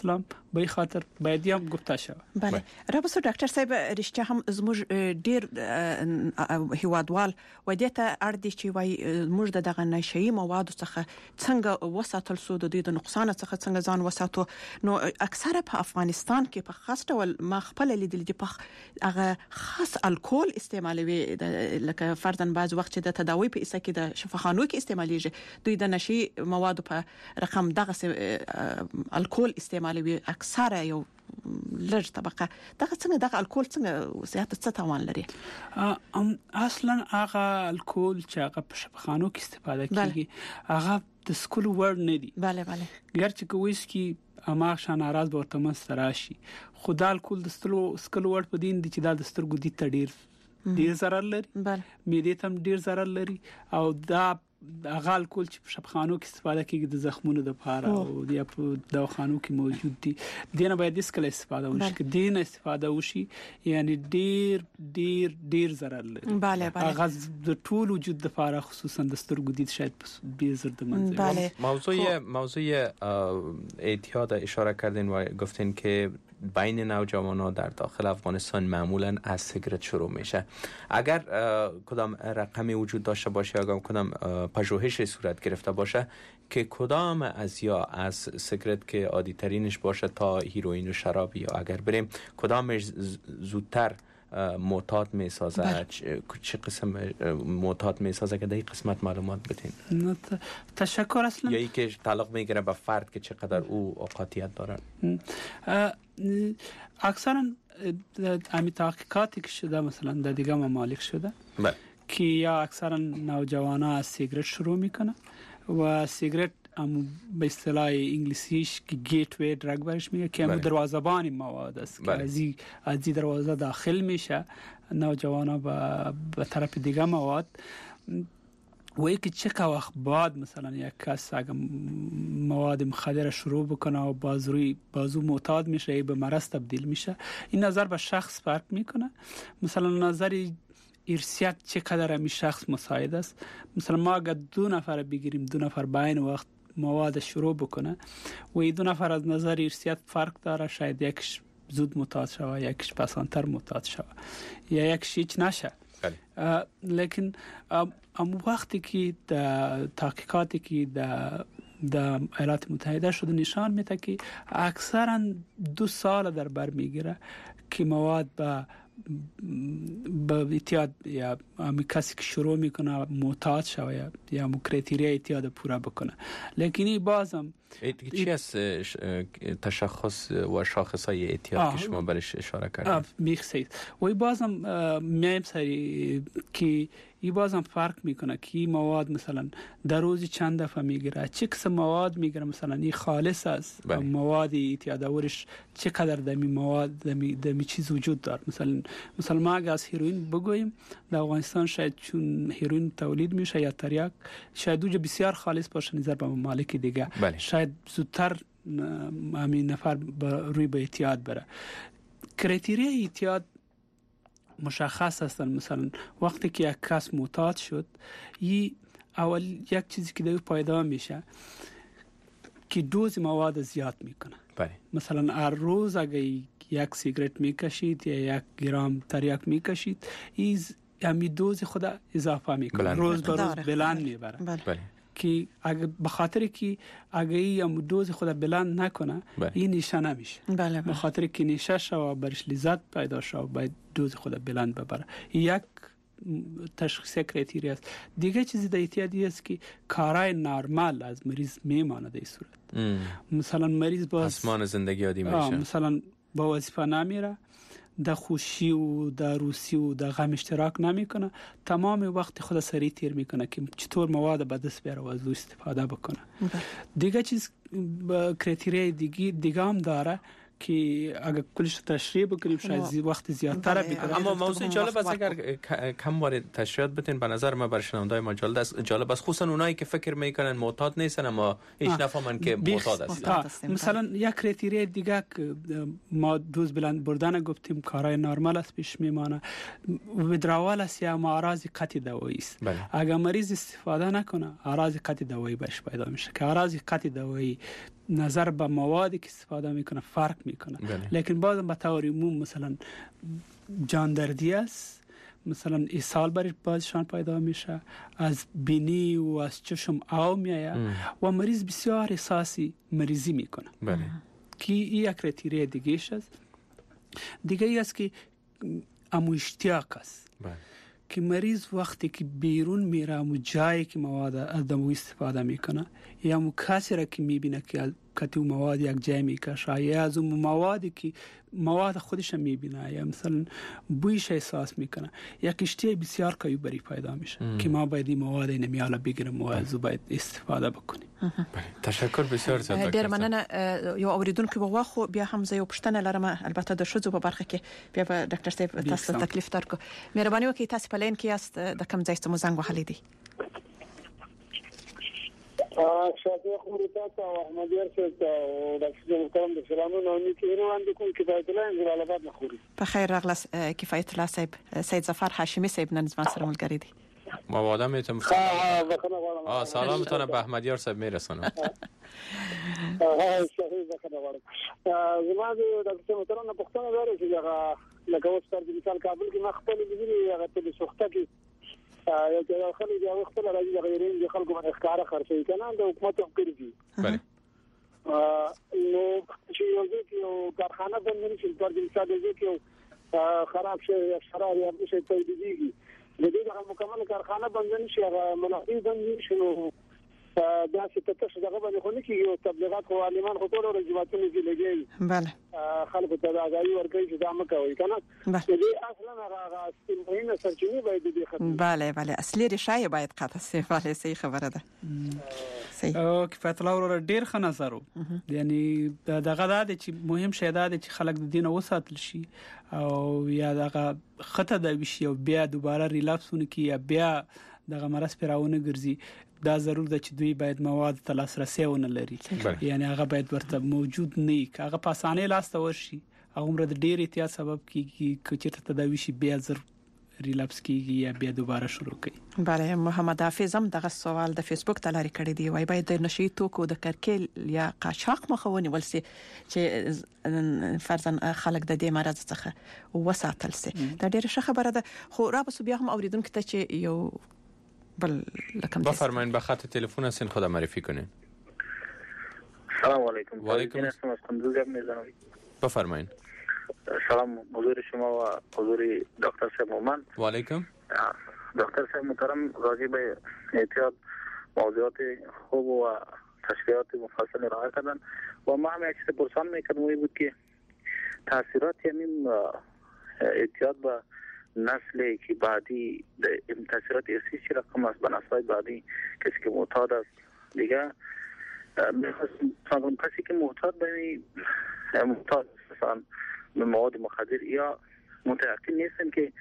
به خاطر باید هم گفته شود. بله رابطه دکتر صاحب رشته هم زموږ ډیر هیوادوال ودیته اړ دي چې وای موږ د دغه نشئی مواد څخه څنګه وساتل سو د دې د نقصان څخه څنګه ځان وساتو. نو اکثره په افغانستان کې په خاص ډول ما خپل لیدل دي په هغه خاص الکول استعمالوي لکه فرضاً بعض وخت د تداوی په اساس کې د شفاخانو کې استعماليږي دوی د نشئی مواد په رقم دغه الکول استعمالوي اکثره یو لږ طبقه دغه څنګه دغه الکول څنګه صحت څه تاوان لري؟ ام اصلا هغه الکول چې هغه په شفاخانو کې استفاده کیږي هغه د سکول ور نه دي. bale bale ګرچې کویس کی اما شان اراز به ورته مستراشي خدای الکول د سکول سکول ور په دین دي چې دا د سترګو دي تډیر ډیر ضرر لري. bale معده ته ډیر ضرر لري او دا هغه الکول چې په شفاخانو کې استفاده کیږي د زخمونو لپاره او د په دواخانو کې موجود دي دینه باید د سکل استفاده وشي که دینه استفاده وشي یعنی ډیر ډیر ډیر ضرر لري. bale bale هغه د ټول وجود لپاره خصوصا د سترګو دید شاید به زر د منځ. bale موضوع موضوع اعتیاد اشاره کردین و گفتین که بین نوجوانان در داخل افغانستان معمولا از سیگرت شروع میشه. اگر کدام رقمی وجود داشته باشه یا کدام پژوهش صورت گرفته باشه که کدام از یا از سیگرت که عادی ترینش باشه تا هیروئین و شراب یا اگر بریم کدامش زودتر معتاد میسازه چه قسم معتاد میسازه که در این قسمت معلومات بدین؟ تشکر. اصلا یا ای که تعلق میگیره به فرد که چقدر او قاطعیت داره. اکثرا امی تحقیقاتی که شده مثلا در دیگه ممالک شده بله که یا اکثرا نوجوانا از سیگرت شروع میکنه و سیگرت هم به اصطلاح انگلیسیش که گیت وی درگ برش میگه که هم دروازه‌بان مواد است که از این از دروازه داخل میشه نوجوانا به به طرف دیگه مواد و اینکه چه وقت بعد مثلا یک کس اگه مواد مخدر شروع بکنه و بازوی بازو معتاد میشه به مرض تبدیل میشه این نظر به شخص فرق میکنه. مثلا نظر ارثیت چقدر می شخص مساعد است. مثلا ما اگه دو نفر بگیریم دو نفر بین وقت مواد شروع بکنه و این دو نفر از نظر ارثیت فرق داره شاید یکش زود معتاد شوه یکش پسانتر معتاد شوه یا یکش هیچ نشه. لیکن ام وقتی که در تحقیقاتی که در در ایالات متحده شده نشان میده که اکثرا دو سال در بر میگیره که مواد به با اعتیاد یا امی کسی که شروع میکنه معتاد شوه یا یا کرایتریا اعتیاد پورا بکنه. لیکن این بازم چی از تشخص و شاخصهای اعتیاد که شما برش اشاره کردید؟ میخسید و این بازم میایم سری که این بازم فرق میکنه که این مواد مثلا در روزی چند دفعه میگیره چه قسم مواد میگیره مثلا این خالص است مواد اعتیاد آورش چقدر دمی مواد دمی دمی چیز وجود داره. مثلا مثلا ما اگه از هیروئین بگوییم در افغانستان شاید چون هیروئین تولید میشه یا تریاک شاید اوج بسیار خالص باشه نظر به ممالک دیگه بله. شاید زودتر همین نفر روی به اعتیاد بره. کرایتریا اعتیاد مشخص هستن. مثلا وقتی که یک کس معتاد شد ی اول یک چیزی که در پیدا میشه که دوز مواد زیاد میکنه. بله. مثلا هر روز اگه یک سیگرت میکشید یا یک گرم تریاک میکشید ایز همی دوز خود اضافه میکنه روز به روز بلند میبره. بله. که اگه به خاطر که اگه این دوز خود بلند نکنه بله. این نیشه نمیشه. بله. به خاطر که نیشه شو برش لذت پیدا شو باید دوز خود بلند ببره. یک تشخیص کرایتریا است. دیگه چیزی در اعتیادی است که کارای نرمال از مریض میمانه در این صورت. مثلا مریض باز اسمان زندگی عادی میشه. مثلا با وظیفه نمیره در خوشی و در روسی و در غم اشتراک نمیکنه تمام وقت خود سری تیر میکنه که چطور مواد به دست بیاره و از او استفاده بکنه. دیگه چیز کرایتریا دیگه دیگه هم داره که اگر کلش تشریح بکنیم شاید وقت زیادتر بگیره. اما موضوع جالب است اگر کم بار تشریحات بدین به نظر من برای شنوندای ما جالب است جالب است خصوصا اونایی که فکر میکنن معتاد نیستن اما هیچ نفهمن که معتاد هستن. مثلا یک کرایتریا دیگه که ما دوز بلند بردن گفتیم کارهای نرمال است پیش میمانه ودراول است یا اعراض قطع دوایی است. اگر مریض استفاده نکنه اعراض قطع دوایی بهش پیدا میشه که اعراض قطع دوایی نظر به موادی که استفاده میکنه فرق میکنه. لیکن باز به طور عموم مثلا جاندردی است، مثلا اسهال برای بازشان پیدا میشه، از بینی و از چشم آب میآید و مریض بسیار احساسی مریضی میکنه. بله. که این یک کرایتری دیگه است. دیگه ای است که امو اشتیاق است. بله. که مریض وقتی که بیرون میره و جایی که مواد از دمو استفاده میکنه یا مو کسی را که میبینه که کتی مواد یک جای میکشه یا از اون موادی که مواد خودش میبینه یا مثلا بویش احساس میکنه، یک اشتیاق بسیار قوی بری پیدا میشه که ما باید این مواد نمیاله بگیریم و از باید استفاده بکنیم. بله. تشکر بسیار زیاد ډیر مننه. یو اوریدونکو په واخو بیا هم زه یو پښتنه لرم، البته د شذو په برخه کې بیا به ډاکټر صاحب تاسو تکلیف درکو. مهرباني وکړئ تاسو په لین کې یاست، د کوم ځای څخه مو زنګ وهلی دی؟ ا شاته خو ورته او احمد ورته او د محترم د سلامونو نو کې روان دي کوم کفایت الله انزل آباد نخوري. په خیر راغلاس کفایت الله صاحب. سید ظفر هاشمی صاحب نن زما سره ملګری دي. ما واده میتونم آه سلامتون به احمدیار صاحب میرسونم. آه شهید بخدا وارد زما د دکتور محترم نه پښتنه لري چې هغه لکه اوس پر مثال کابل کې مخبل دي هغه په سوخته کې یو ځای خلک دی وخت له راځي غیرین د خلکو باندې ښکارا خرڅوي کنه د حکومت فکر دي. بله. نو چې یو ځای کې یو کارخانه بند نه شي پر مثال دی کې خراب شي یا شرار یا څه شي تولیديږي د دې د مکمل کارخانه بند نه شي هغه منافع بند نشي نو دا چې تاسو دغه باندې خو نه کیږي او تبلیغات او عالمان خو ټول رجواتونه دي لګي. بله. خلکو ته دا غوي ورکوي چې دا مکوي کنه. دې اصلا هغه استمراري سرچینه باید دې ختم. بله بله اصلي ریشه باید قطع شي. بله صحیح خبره ده. صحیح. او کفایت الله ور ډیر ښه نظر وو. یعنی دغه د چې مهم شی دا چې خلک د دین وساتل شي او یا دغه خطه د وشي او بیا دوباره ریلاپسونه کی یا بیا دغه مرز پیراونه ګرځي. دا ضرور ده چې دوی باید مواد ته لاسرسي ونه لري. یعنی هغه باید ورته موجود نه وي. هغه په اسانه لاس ته ورشي هغه عمر د ډیر احتیاط سبب کیږي چې چیرته تداوی شي بیا زر ریلاپس کیږي یا بیا دوباره شروع کوي. بله. محمد حافظ هم دغه سوال د فیسبوک ته لاري کړی دی. وای باید د نشي توکو د کرکیل یا قاچاق مخاوني ولسي چې فرضاً خلک د دې مرز څخه وساتل سي. دا ډیره ښه خبره ده. خو را بس بیا هم اوریدونکو ته چې یو بل لکم بفرمایید به خط تلفن هستین خدا معرفی کنین. سلام علیکم. و علیکم السلام. بفرمایید. سلام حضور شما و حضور دکتر صاحب مومن. و علیکم. دکتر صاحب محترم راجع به احتیاط موضوعات خوب و تشریحات مفصل ارائه کردن و ما هم یک چیز پرسان میکنم این بود که تاثیرات همین احتیاط با نسلی که بعدی تاثیرات احساسی چی رقم است به نسل‌های بعدی کسی که معتاد است دیگه میخواستم کسی که معتاد به معتاد مثلا به مواد مخدر یا متأکد نیستن که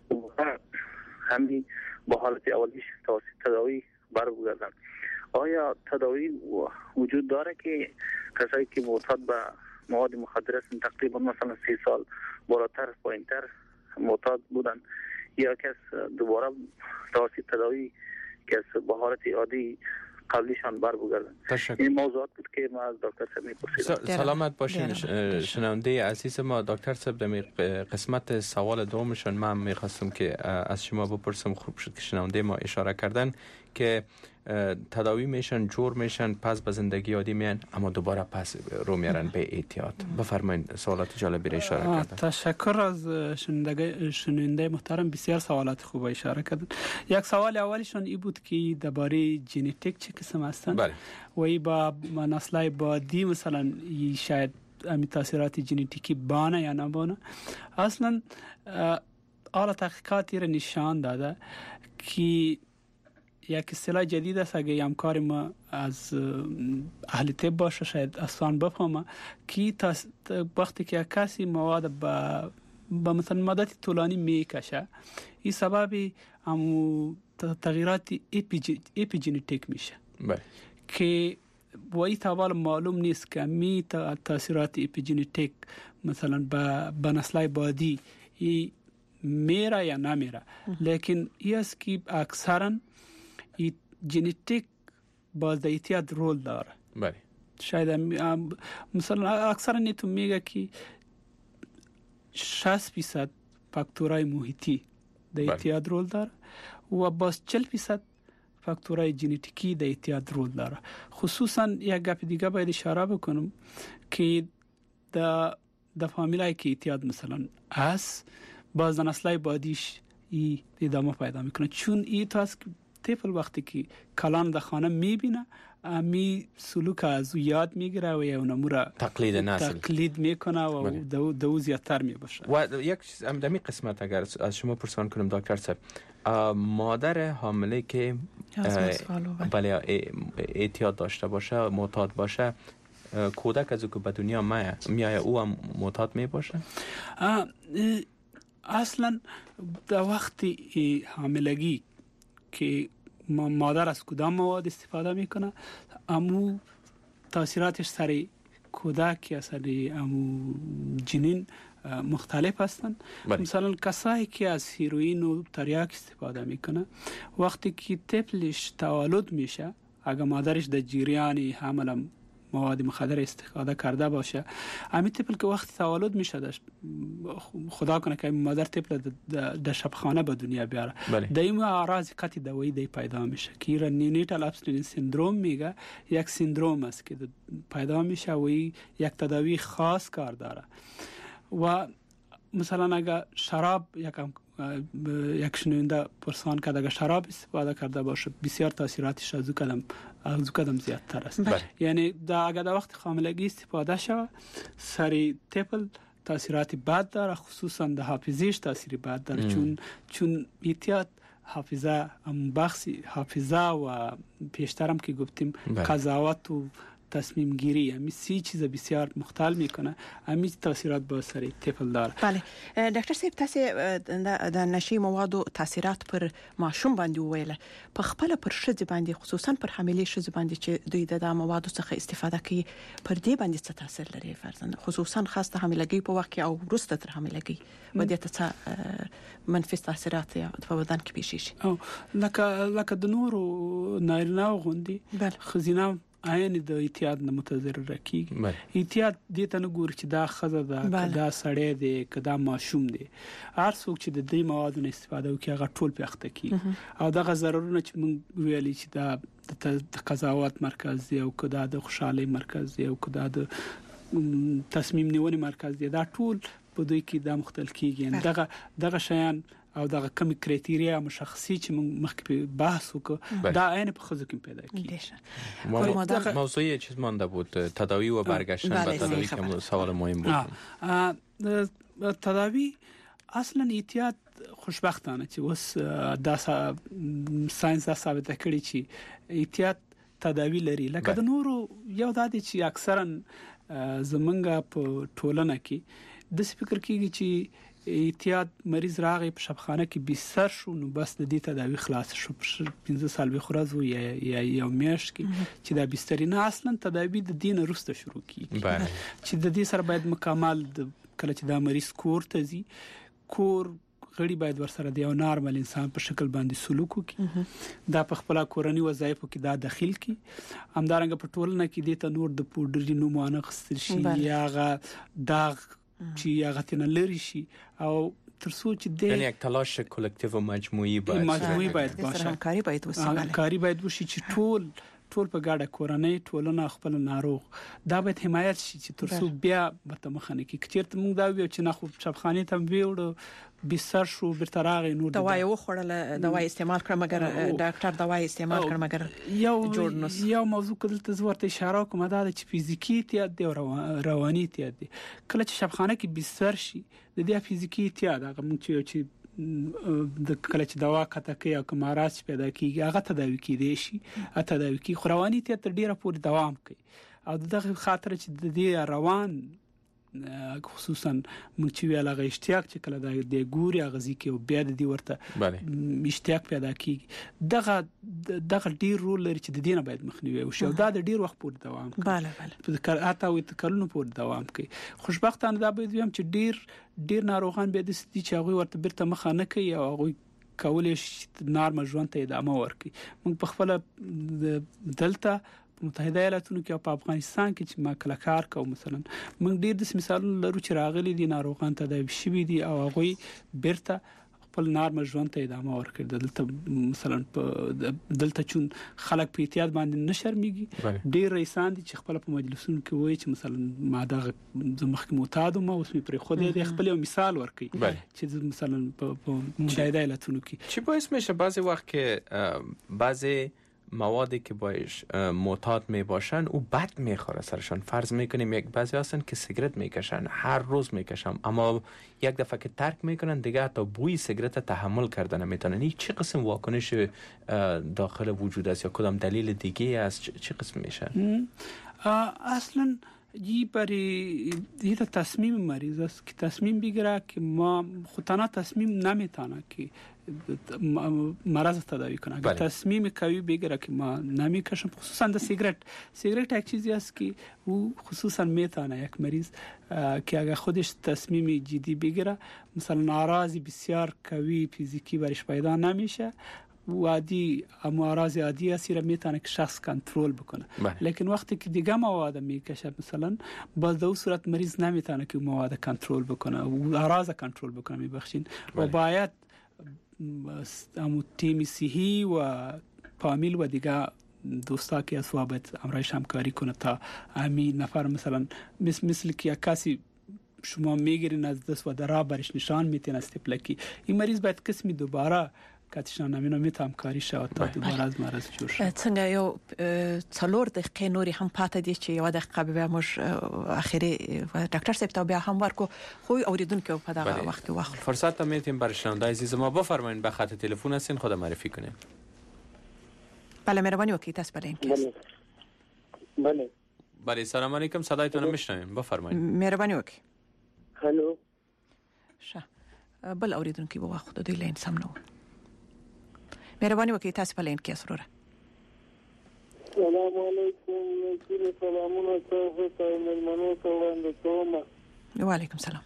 همین با حالت اولیش توسط تداوی بر بگردن. آیا تداوی وجود داره که کسایی که معتاد به مواد مخدر هستن تقریبا مثلا سی سال بالاتر پایینتر معتاد بودن یا کس دوباره توسط تداوی کس به حالت عادی قبلیشان بر بگردن؟ این موضوعات بود که ما از دکتر صاحب میپرسیدم. سلامت باشین شنونده عزیز ما. دکتر صاحب در قسمت سوال دومشون من میخواستم که از شما بپرسم، خوب شد که شنونده ما اشاره کردن که تداوی میشن، جور میشن، پس به زندگی عادی میان اما دوباره پس رو میارن به احتیاط. بفرمایید سوالات جالبی را اشاره کردن. تشکر از شنونده شنونده محترم، بسیار سوالات خوب اشاره کردن. یک سوال اولیشون این بود که درباره ژنتیک چه قسم هستن؟ بله. و ای با نسل‌های بعدی مثلا شاید امی تاثیرات ژنتیکی بانه یا نبانه. اصلا آلا تحقیقاتی را نشان داده که یک اصطلاح جدید است. اگه همکار ما از اهل طب باشه شاید آسان بفهمه که وقتی که کسی مواد با با مثلا مدت طولانی میکشه این سبب همو تغییرات اپیژنتیک میشه. بله. که با این توال معلوم نیست که می تاثیرات اپیژنتیک مثلا با به نسل‌های بعدی ای میره یا نمیره، لیکن این است که اکثرا ژنتیک باز د احتیاط رول داره. بله. شاید مثلا اکثرا نیت میگه که شصت درصد فاکتورهای محیطی در اعتیاد رول داره و باز چهل درصد فاکتورهای ژنتیکی در اعتیاد رول داره. خصوصا یک گپ دیگه باید اشاره بکنم که در د فامیلای که اعتیاد مثلا از باز نسلای بعدیش ای ادامه پیدا میکنه، چون ای تو از طفل وقتی که کلان در خانه میبینه امی سلوک از یاد میگیره و یا اونمو را تقلید نسل تقلید میکنه و دو, دو زیادتر میباشه. و یک دمی قسمت اگر از شما پرسان کنم دکتر صاحب، مادر حامله که بله اعتیاد داشته باشه، معتاد باشه، کودک از او که به دنیا میایه او هم معتاد می باشه؟ اصلا در وقتی حاملگی که مادر از کدام مواد استفاده میکنه امو تاثیراتش سر کودک یا سر امو جنین مختلف هستند. مثلا کسایی که از هیروئین و تریاک استفاده میکنه وقتی که طفلش تولد میشه، اگر مادرش در جریان حمل مواد مخدر استفاده کرده باشه، همین طفل که وقتی تولد میشه داشت خدا کنه که مادر طفل در شبخانه به دنیا بیاره، در این اعراض قطع دوایی دی پیدا میشه که را نیونیتال ابستیننس سندروم میگه. یک سندروم است که پیدا میشه و یک تداوی خاص کار داره. و مثلا اگر شراب یکم یک شنونده پرسان کرد اگر شراب استفاده کرده باشه بسیار تاثیراتش از او کدام از او کدام زیادتر است. یعنی در اگر در وقت حاملگی استفاده شوه سری طفل تاثیرات بد داره، خصوصا در حافظه‌اش تاثیر بد داره. ام. چون چون اعتیاد حافظه هم بخشی حافظه و پیشترم که گفتیم قضاوت و تصمیم گیری، همین سی چیز بسیار مختل میکنه، همین تاثیرات با سر طفل داره. بله ډاکټر صاحب تاسو د نشي موادو تاثیرات پر ماشوم باندې ویل، په خپل پر شذ باندې خصوصا پر حاملې شذ باندې چې دوی د موادو څخه استفاده کوي پر دې باندې څه تاثیر لري فرضاً خصوصا خاصه حاملګي په وخت کې او وروسته تر حاملګي و دې ته منفي تاثیرات په بدن کې پیښ شي؟ او لکه لکه د نورو نارینه غوندي خزینه عین د اعتیاد نه متضرر کیږي. اعتیاد دې ته نه ګوري چې دا خزه ده دا سړی دی که دا ماشوم دی، هر څوک چې د دې موادو استفاده وکړي هغه ټول په اخته کیږي. او دغه ضررونه چې موږ ویلي چې دا د قضاوت مرکز دی او که دا د خوشحالي مرکز دی او که دا د تصمیم نیونې مرکز دی، دا ټول په دوی کې دا مختل کیږي. دغه دغه شیان او دغه کمی کرایټیریا مشخصي چې موږ مخکې بحث وکړو دا عین په خزو کې پیدا کیږي. موضوع چیز مانده بود تداوی و برگشتن به تداوی که سوال مهم بود. تداوی اصلا اعتیاد خوشبختانه چې اوس دا ساينس دا ثابت کړي چې اعتیاد تداوی لري. لکه د نورو یو د دې چې اکثرا زمونږ په ټولنه کې د فکر کېږي چې اعتیاد مریض راغی په شبخانه کې بستر شو نو بس د دې تداوی خلاص شو پنځه سال به خورز و یا یو میاشت کې چې دا بستر نه اصلا تداوی د دین وروسته شروع کیږي چې د دې سره باید مکمل کله چې دا مریض کور ته ځي کور غړي باید ورسره د یو نارمل انسان په شکل باندې سلوک وکړي، دا په خپل کورنۍ وظایفو کې دا داخل کی، همدارنګه په ټولنه کې د تنور د پودري نوم وانخستل شي یا غا داغ چې هغه تنه لري شي او ترڅو چې د یعنی یک تلاش کلکتیو و مجموعي باید مجموعي باید باشه، همکاري باید وسي، کاری باید وشي چې ټول ټول په ګډه کورنۍ ټولنه خپل ناروغ دا باید حمایت شي چې ترڅو بیا به مخنه کې کچېرته موږ دا ویو چې نه خو شبخانه ته ویوړو بستر شو برتراغ نور دوايي وخوړل دوايي استعمال کړ مګر ډاکټر دوايي استعمال کړ مګر یو جوړنس یو موضوع کله ته ورته اشاره کوم دا چې فزیکی اعتیاد دی او رواني اعتیاد دی. کله چې شبخانه کې بستر شي د دې فزیکی اعتیاد هغه موږ چې د کله چې دوا کته کې او کمارات پیدا کیږي هغه تداوی کیدي شي اته تداوی کی خوروانی ته تر ډیره پورې دوام کوي او دغه خاطر چې د دې روان خصوصا موږ چې ویل غو اشتیاق چې کله د ګوري غزي کې او بیا د دې ورته اشتیاق پیدا کیږي دغه دغه ډیر رول لري چې د دینه باید مخنیوي او شو دا د ډیر وخت پورې دوام کوي. bale bale په اته او تکلونو پورې دوام کوي. خوشبختانه دا به ویم چې ډیر ډیر ناروغان به د ستې چې هغه ورته برته مخه نه کوي او هغه کولې نارمل ژوند ته ادامه ورکړي. موږ په خپل دلته متحده ایالاتونو کې او په افغانستان کې چې ما کله کار کوم مثلا موږ ډیر د مثالونو لرو چې راغلي دي ناروغان تداوي شوي دي او هغه بیرته خپل نارمل ژوند ته ادامه ورکړي. دلته مثلا دلته چون خلک په احتیاط باندې نه شرمېږي ډیر رئیسان دي چې خپل په مجلسونو کې وایي چې مثلا ما دا مخکې معتاد ما اوس مې پرې خو دې خپل یو مثال ورکړي چې مثلا په متحده ایالاتونو کې چی باعث میشه بعضی وقت که بعضی موادی که باش معتاد می باشن او بد میخوره سرشان. فرض میکنیم یک بعضی هستن که سیگرت میکشن هر روز میکشن اما یک دفعه که ترک میکنن دیگه حتی بوی سیگرت تحمل کردن نمیتونن. این چه قسم واکنش داخل وجود است یا کدام دلیل دیگه است چه قسم میشه؟ اصلا یه برای یه تصمیم مریض است که تصمیم بگیره که ما خودتانا تصمیم نمیتونه که مرض تداوی کنه. اگر تصمیم قوی بگیره که ما نمیکشم خصوصا در سیگرت سیگرت یک چیزی است که او خصوصا میتونه یک مریض که اگر خودش تصمیم جدی بگیره مثلا اعراض بسیار قوی فیزیکی برش پیدا نمیشه و عادی امراض عادی است را میتونه که شخص کنترل بکنه بله. لیکن وقتی که دیگه مواد میکشه مثلا باز در صورت مریض نمیتونه که مواد کنترل بکنه و اعراض کنترل بکنه میبخشین بله. و باید امو تیم صحی و فامیل و دیگه دوستا که از وابط امرایش همکاری کنه تا امی نفر مثلا مثل, مثل که یک کسی شما میگیرین از دست و درا برش نشان میتین استپله کی این مریض باید قسمی دوباره کاتشان نامینو میتام کاری شو تا دوباره از مرض جوړ شي. څنګه یو څلور دقیقې نوري هم پاتې دي چې یو دقیقه به موږ اخیری ډاکټر صاحب ته بیا هم ورکو خو اوریدونکو په دغه وخت واخلو. فرصت ته میتیم بر شنوندای عزیز ما بفرمایید به خط تلفن هستین خود معرفی کنین. بله مهربانی وکړئ تاسو بلین کیس. بله بله سلام علیکم صدایتون رو میشنویم بفرمایید. مهربانی وکړئ. هلو شه بل اوریدونکو به وخت دوی لین سم نو. مهرباني وکړئ تاسو په لین کې اسروره. السلام علیکم کله سلامونه تاسو ته ملمنو ته وړاندې کوم. وعلیکم السلام.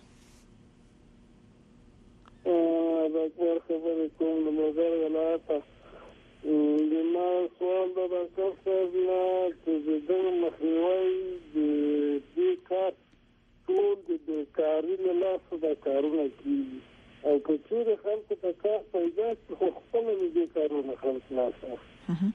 ا د خبر خبرې کوم د مزار ولایت د ما سوال د ډاکټر صاحب نه چې د مخنیوي د دې کار ټول د بیکاري له لاسه د کارونه کیږي او کچېره خلکو ته کار پیدا شي خو خپل دې کارونه خلک لاسه.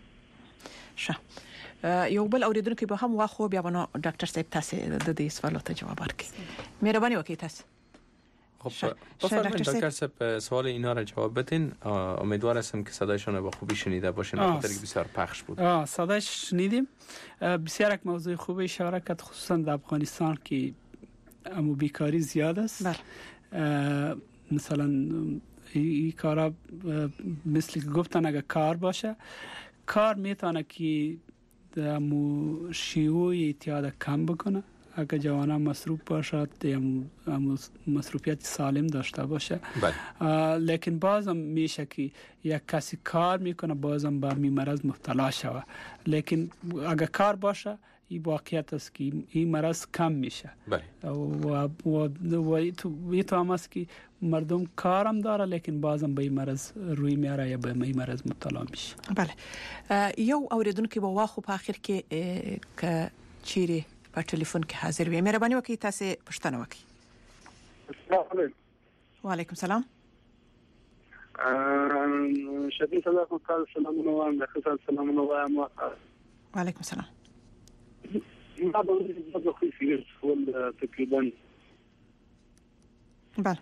شه یو بل اوریدونکو به هم واخو بیا نو ډاکټر صاحب تاسو د دې سوالو ته جواب ورکړئ. مهرباني وکړئ تاسو. خب بفرمایید دکتر صاحب سوال اینا را جواب بدین. امیدوار هستم که صدایشون رو با خوبی شنیده باشین خاطر که بسیار پخش بود. آه صدایش شنیدیم. بسیار یک موضوع خوبی اشاره کرد خصوصا در افغانستان که امو بیکاری زیاد است. بله. مثلا این کارا مثل که گفتن اگر کار باشه کار میتونه که امو شیوه اعتیاد کم بکنه. اگر جوانان مصروف باشد یا مصروفیت سالم داشته باشه لیکن بازم میشه که یک کسی کار میکنه بازم به می مرض مبتلا شوه. لیکن اگر کار باشه این واقعیت است که این مرض کم میشه و و و تو هم است که مردم کارم داره لیکن بازم به این مرض روی میاره یا به این مرض مبتلا میشه. بله یو اوریدونکو به واخو په اخر کې ک چیرې په ټلیفون کې حاضر وي. مهرباني وکړئ تاسو پوښتنه وکړئ. السلام علیکم. وعلیکم السلام. ا شدید صداقت کال سلامونه وایم د سلامونه وایم. وعلیکم السلام. ما به د خو فکر ول تقریبا. بله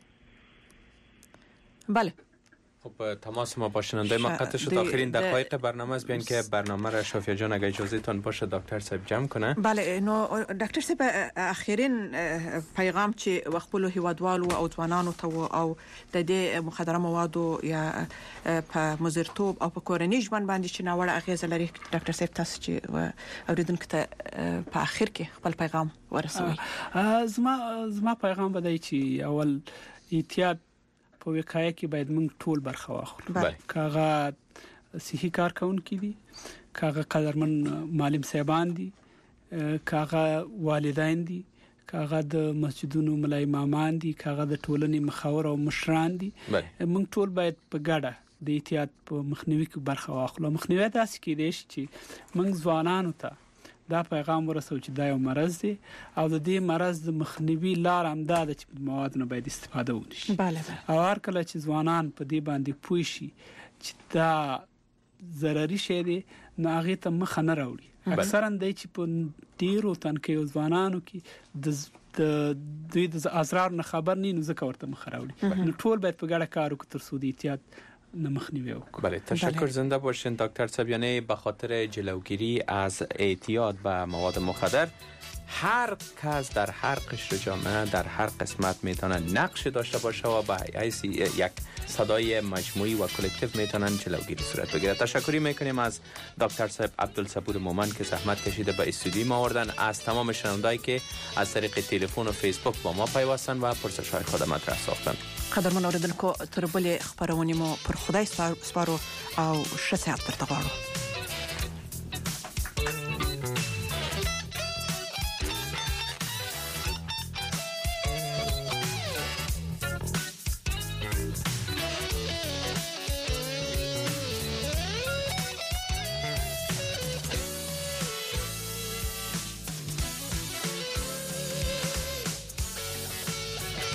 بله خب تماس ما با شنونده ما قطع شد. آخرین دقایق برنامه است بیان که برنامه را شافیه جان اگه اجازه تان باشه دکتر صاحب جمع کنه. بله نو دکتر صاحب اخرین پیغام چې وخپلو هیوادوالو او ځوانانو ته او د دې مخدره موادو یا په مزرتوب او په کورنۍ ژوند باندې چې ناوړه اغیزه لري ډاکټر صاحب تاسو چې اوریدونکو ته په اخر کې خپل پیغام ورسوي. زما زما پیغام بدای چې اول احتیاط په وقایه کې باید موږ ټول برخه واخلو. کاغه صحي کارکونکي دي کاغه قدرمن معلم صاحبان دي کاغه والدین دي کاغه د مسجدونو ملای امامان دي کاغه د ټولنې مخاور او مشران دي. موږ ټول باید په ګډه د احتیاط په مخنیوي کې برخه واخلو. مخنیوي داسې کېدای شي چې موږ ځوانانو ته دا پیغام ورسو چې دا یو مرض دی او د دې مرض د مخنیوي لار هم دا ده چې مواد نه باید استفاده ونشي. بله او هر کله چې ځوانان په دې باندې پوه شي چې دا ضرري شی دی نو هغه ته مخ نه راوړي. اکثرا د چې په ډیرو تنکیو ځوانانو کې د د دوی د اضرار نه خبر نه نو ځکه ورته مخ راوړي. نو ټول باید په ګډه کار وکړو تر څو د احتیاط نمخنیوی وکړو. بله تشکر، زنده باشین دکتر صاحب. یعنی به خاطر جلوگیری از اعتیاد به مواد مخدر هر کس در هر قشر جامعه در هر قسمت میتونه نقش داشته باشه و به حیث یک صدای مجموعی و کلکتیو میتونن جلوگیری صورت بگیره. تشکری میکنیم از دکتر صاحب عبدالصبور مومن که زحمت کشیده به استودیو ما آوردن، از تمام شنوندایی که از طریق تلفن و فیسبوک با ما پیوستن و پرسش‌های خود مطرح ساختن. قدرمن اوریدونکو تر بلې خبرونه مو پر خدای سپارو او ښه ساعت درته غواړو.